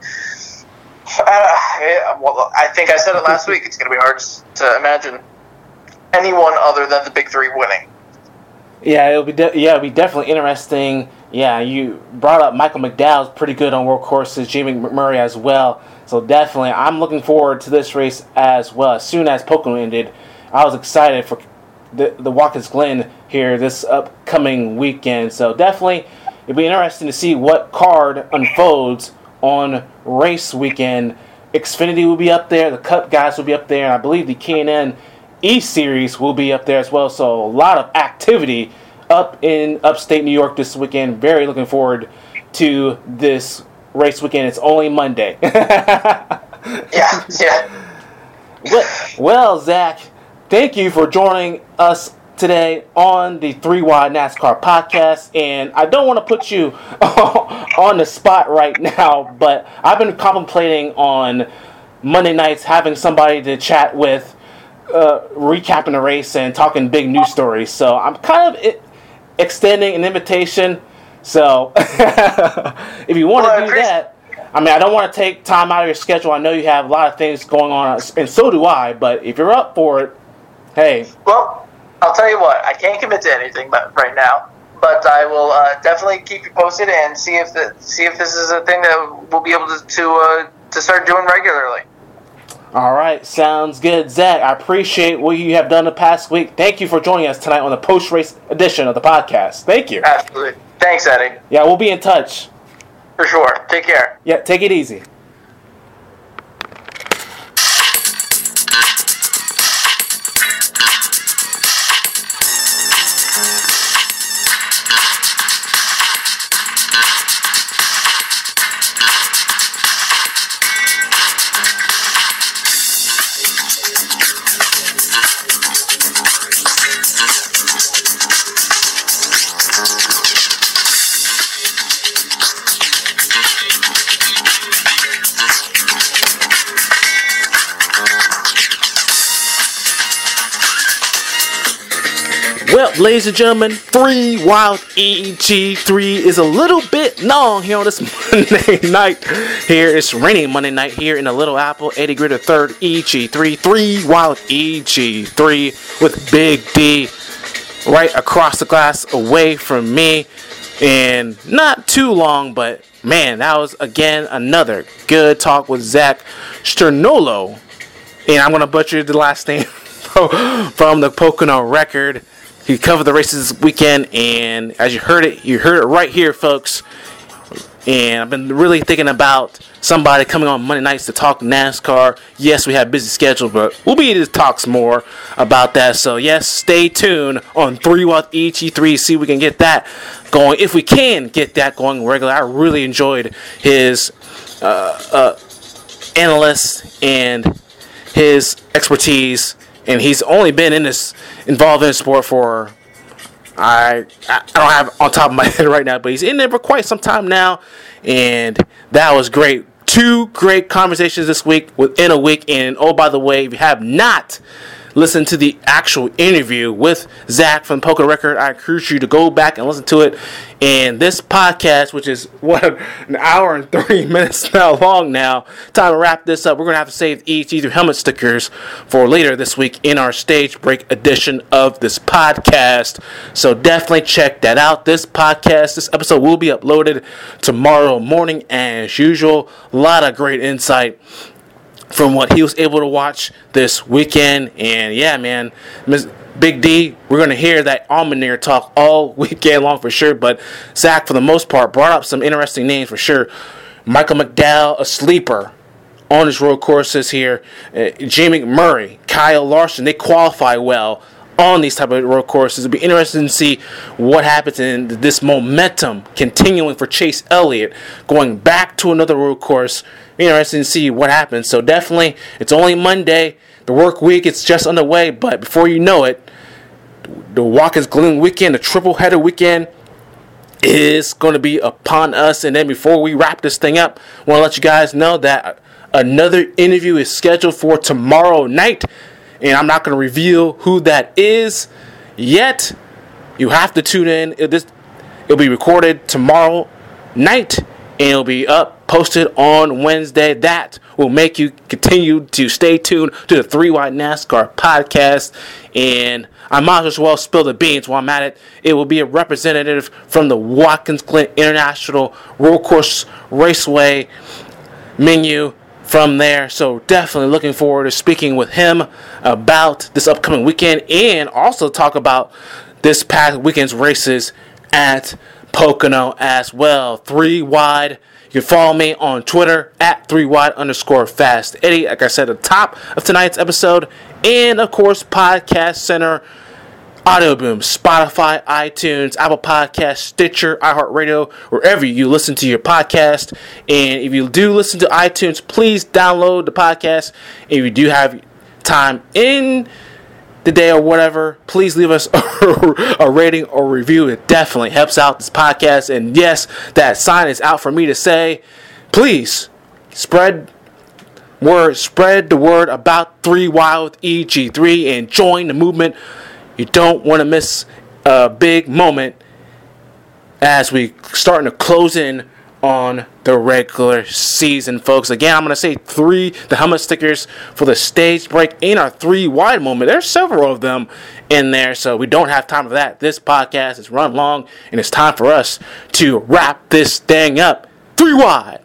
Well, I think I said it last week. It's going to be hard to imagine anyone other than the Big Three winning. Yeah, it'll be definitely interesting. Yeah, you brought up Michael McDowell's pretty good on world courses, Jamie McMurray as well. So definitely, I'm looking forward to this race as well. As soon as Pocono ended, I was excited for the Watkins Glen here this upcoming weekend. So definitely, it'll be interesting to see what card unfolds on race weekend. Xfinity will be up there, the Cup guys will be up there, and I believe the K&N E-Series will be up there as well. So a lot of activity up in upstate New York this weekend. Very looking forward to this race weekend. It's only Monday. Yeah. Well, Zach, thank you for joining us today on the 3 Wide NASCAR podcast. And I don't want to put you on the spot right now, but I've been contemplating on Monday nights having somebody to chat with, recapping the race and talking big news stories. So I'm kind of extending an invitation. So if you want to do that, I mean, I don't want to take time out of your schedule. I know you have a lot of things going on, and so do I. But if you're up for it, hey. Well, I'll tell you what. I can't commit to anything right now, but I will definitely keep you posted and see if this is a thing that we'll be able to start doing regularly. All right, sounds good. Zach, I appreciate what you have done the past week. Thank you for joining us tonight on the post-race edition of the podcast. Thank you. Absolutely. Thanks, Eddie. Yeah, we'll be in touch. For sure. Take care. Yeah, take it easy. Well, ladies and gentlemen, 3 Wild EG3 is a little bit long here on this Monday night. Here it's raining Monday night here in the Little Apple. Eddie Gritter 3rd EG3, 3 Wild EG3 with Big D right across the glass away from me. And not too long, but man, that was again another good talk with Zach Sternolo. And I'm going to butcher the last name from the Pocono Record. He covered the races this weekend, and as you heard it right here, folks. And I've been really thinking about somebody coming on Monday nights to talk NASCAR. Yes, we have busy schedules, but we'll be able to talk some more about that. So, yes, stay tuned on 3 Watt EG3. See if we can get that going. If we can get that going regular, I really enjoyed his analyst and his expertise. And he's only been involved in the sport for... I don't have on top of my head right now, but he's in there for quite some time now, and that was great. 2 great conversations this week within a week, and oh, by the way, if you have not listened to the actual interview with Zach from Pocono Record, I encourage you to go back and listen to it. And this podcast, which is an hour and 30 minutes now long now, time to wrap this up. We're going to have to save each either helmet stickers for later this week in our stage break edition of this podcast. So definitely check that out. This episode will be uploaded tomorrow morning as usual. A lot of great insight from what he was able to watch this weekend. And yeah, man, Big D, we're going to hear that Almaneer talk all weekend long for sure. But Zach, for the most part, brought up some interesting names for sure. Michael McDowell, a sleeper on his road courses here. Jamie McMurray, Kyle Larson, they qualify well on these type of road courses. It'll be interesting to see what happens in this momentum continuing for Chase Elliott going back to another road course. Interesting to see what happens. So definitely, it's only Monday. The work week is just underway, but before you know it, the Watkins Glen weekend, the triple header weekend, is going to be upon us. And then before we wrap this thing up, I want to let you guys know that another interview is scheduled for tomorrow night. And I'm not going to reveal who that is yet. You have to tune in. It'll be recorded tomorrow night, and it'll be posted on Wednesday. That will make you continue to stay tuned to the 3 Wide NASCAR podcast. And I might as well spill the beans while I'm at it. It will be a representative from the Watkins Glen International Road Course Raceway menu from there. So definitely looking forward to speaking with him about this upcoming weekend and also talk about this past weekend's races at Pocono as well. 3 Wide. You can follow me on Twitter at 3Wide_Fast Eddie, like I said at the top of tonight's episode. And of course, Podcast Center, Audio Boom, Spotify, iTunes, Apple Podcasts, Stitcher, iHeartRadio, wherever you listen to your podcast. And if you do listen to iTunes, please download the podcast. If you do have time in the day or whatever, please leave us a rating or review. It definitely helps out this podcast. And yes, that sign is out for me to say, please spread the word about 3 Wild with EG3 and join the movement. You don't want to miss a big moment as we starting to close in on the regular season, folks. Again, I'm going to say the helmet stickers for the stage break in our 3 Wide moment. There's several of them in there, so we don't have time for that. This podcast is run long, and it's time for us to wrap this thing up. 3 Wide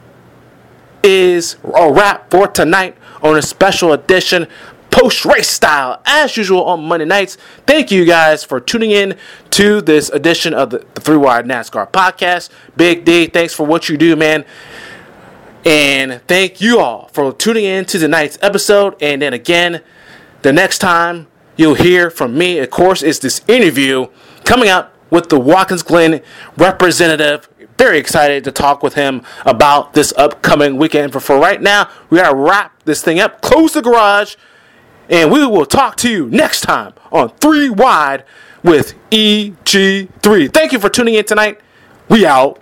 is a wrap for tonight on a special edition post-race style, as usual on Monday nights. Thank you guys for tuning in to this edition of the 3 Wide NASCAR podcast. Big D, thanks for what you do, man. And thank you all for tuning in to tonight's episode. And then again, the next time you'll hear from me, of course, is this interview coming up with the Watkins Glen representative. Very excited to talk with him about this upcoming weekend. But for right now, we got to wrap this thing up, close the garage, and we will talk to you next time on 3 Wide with EG3. Thank you for tuning in tonight. We out.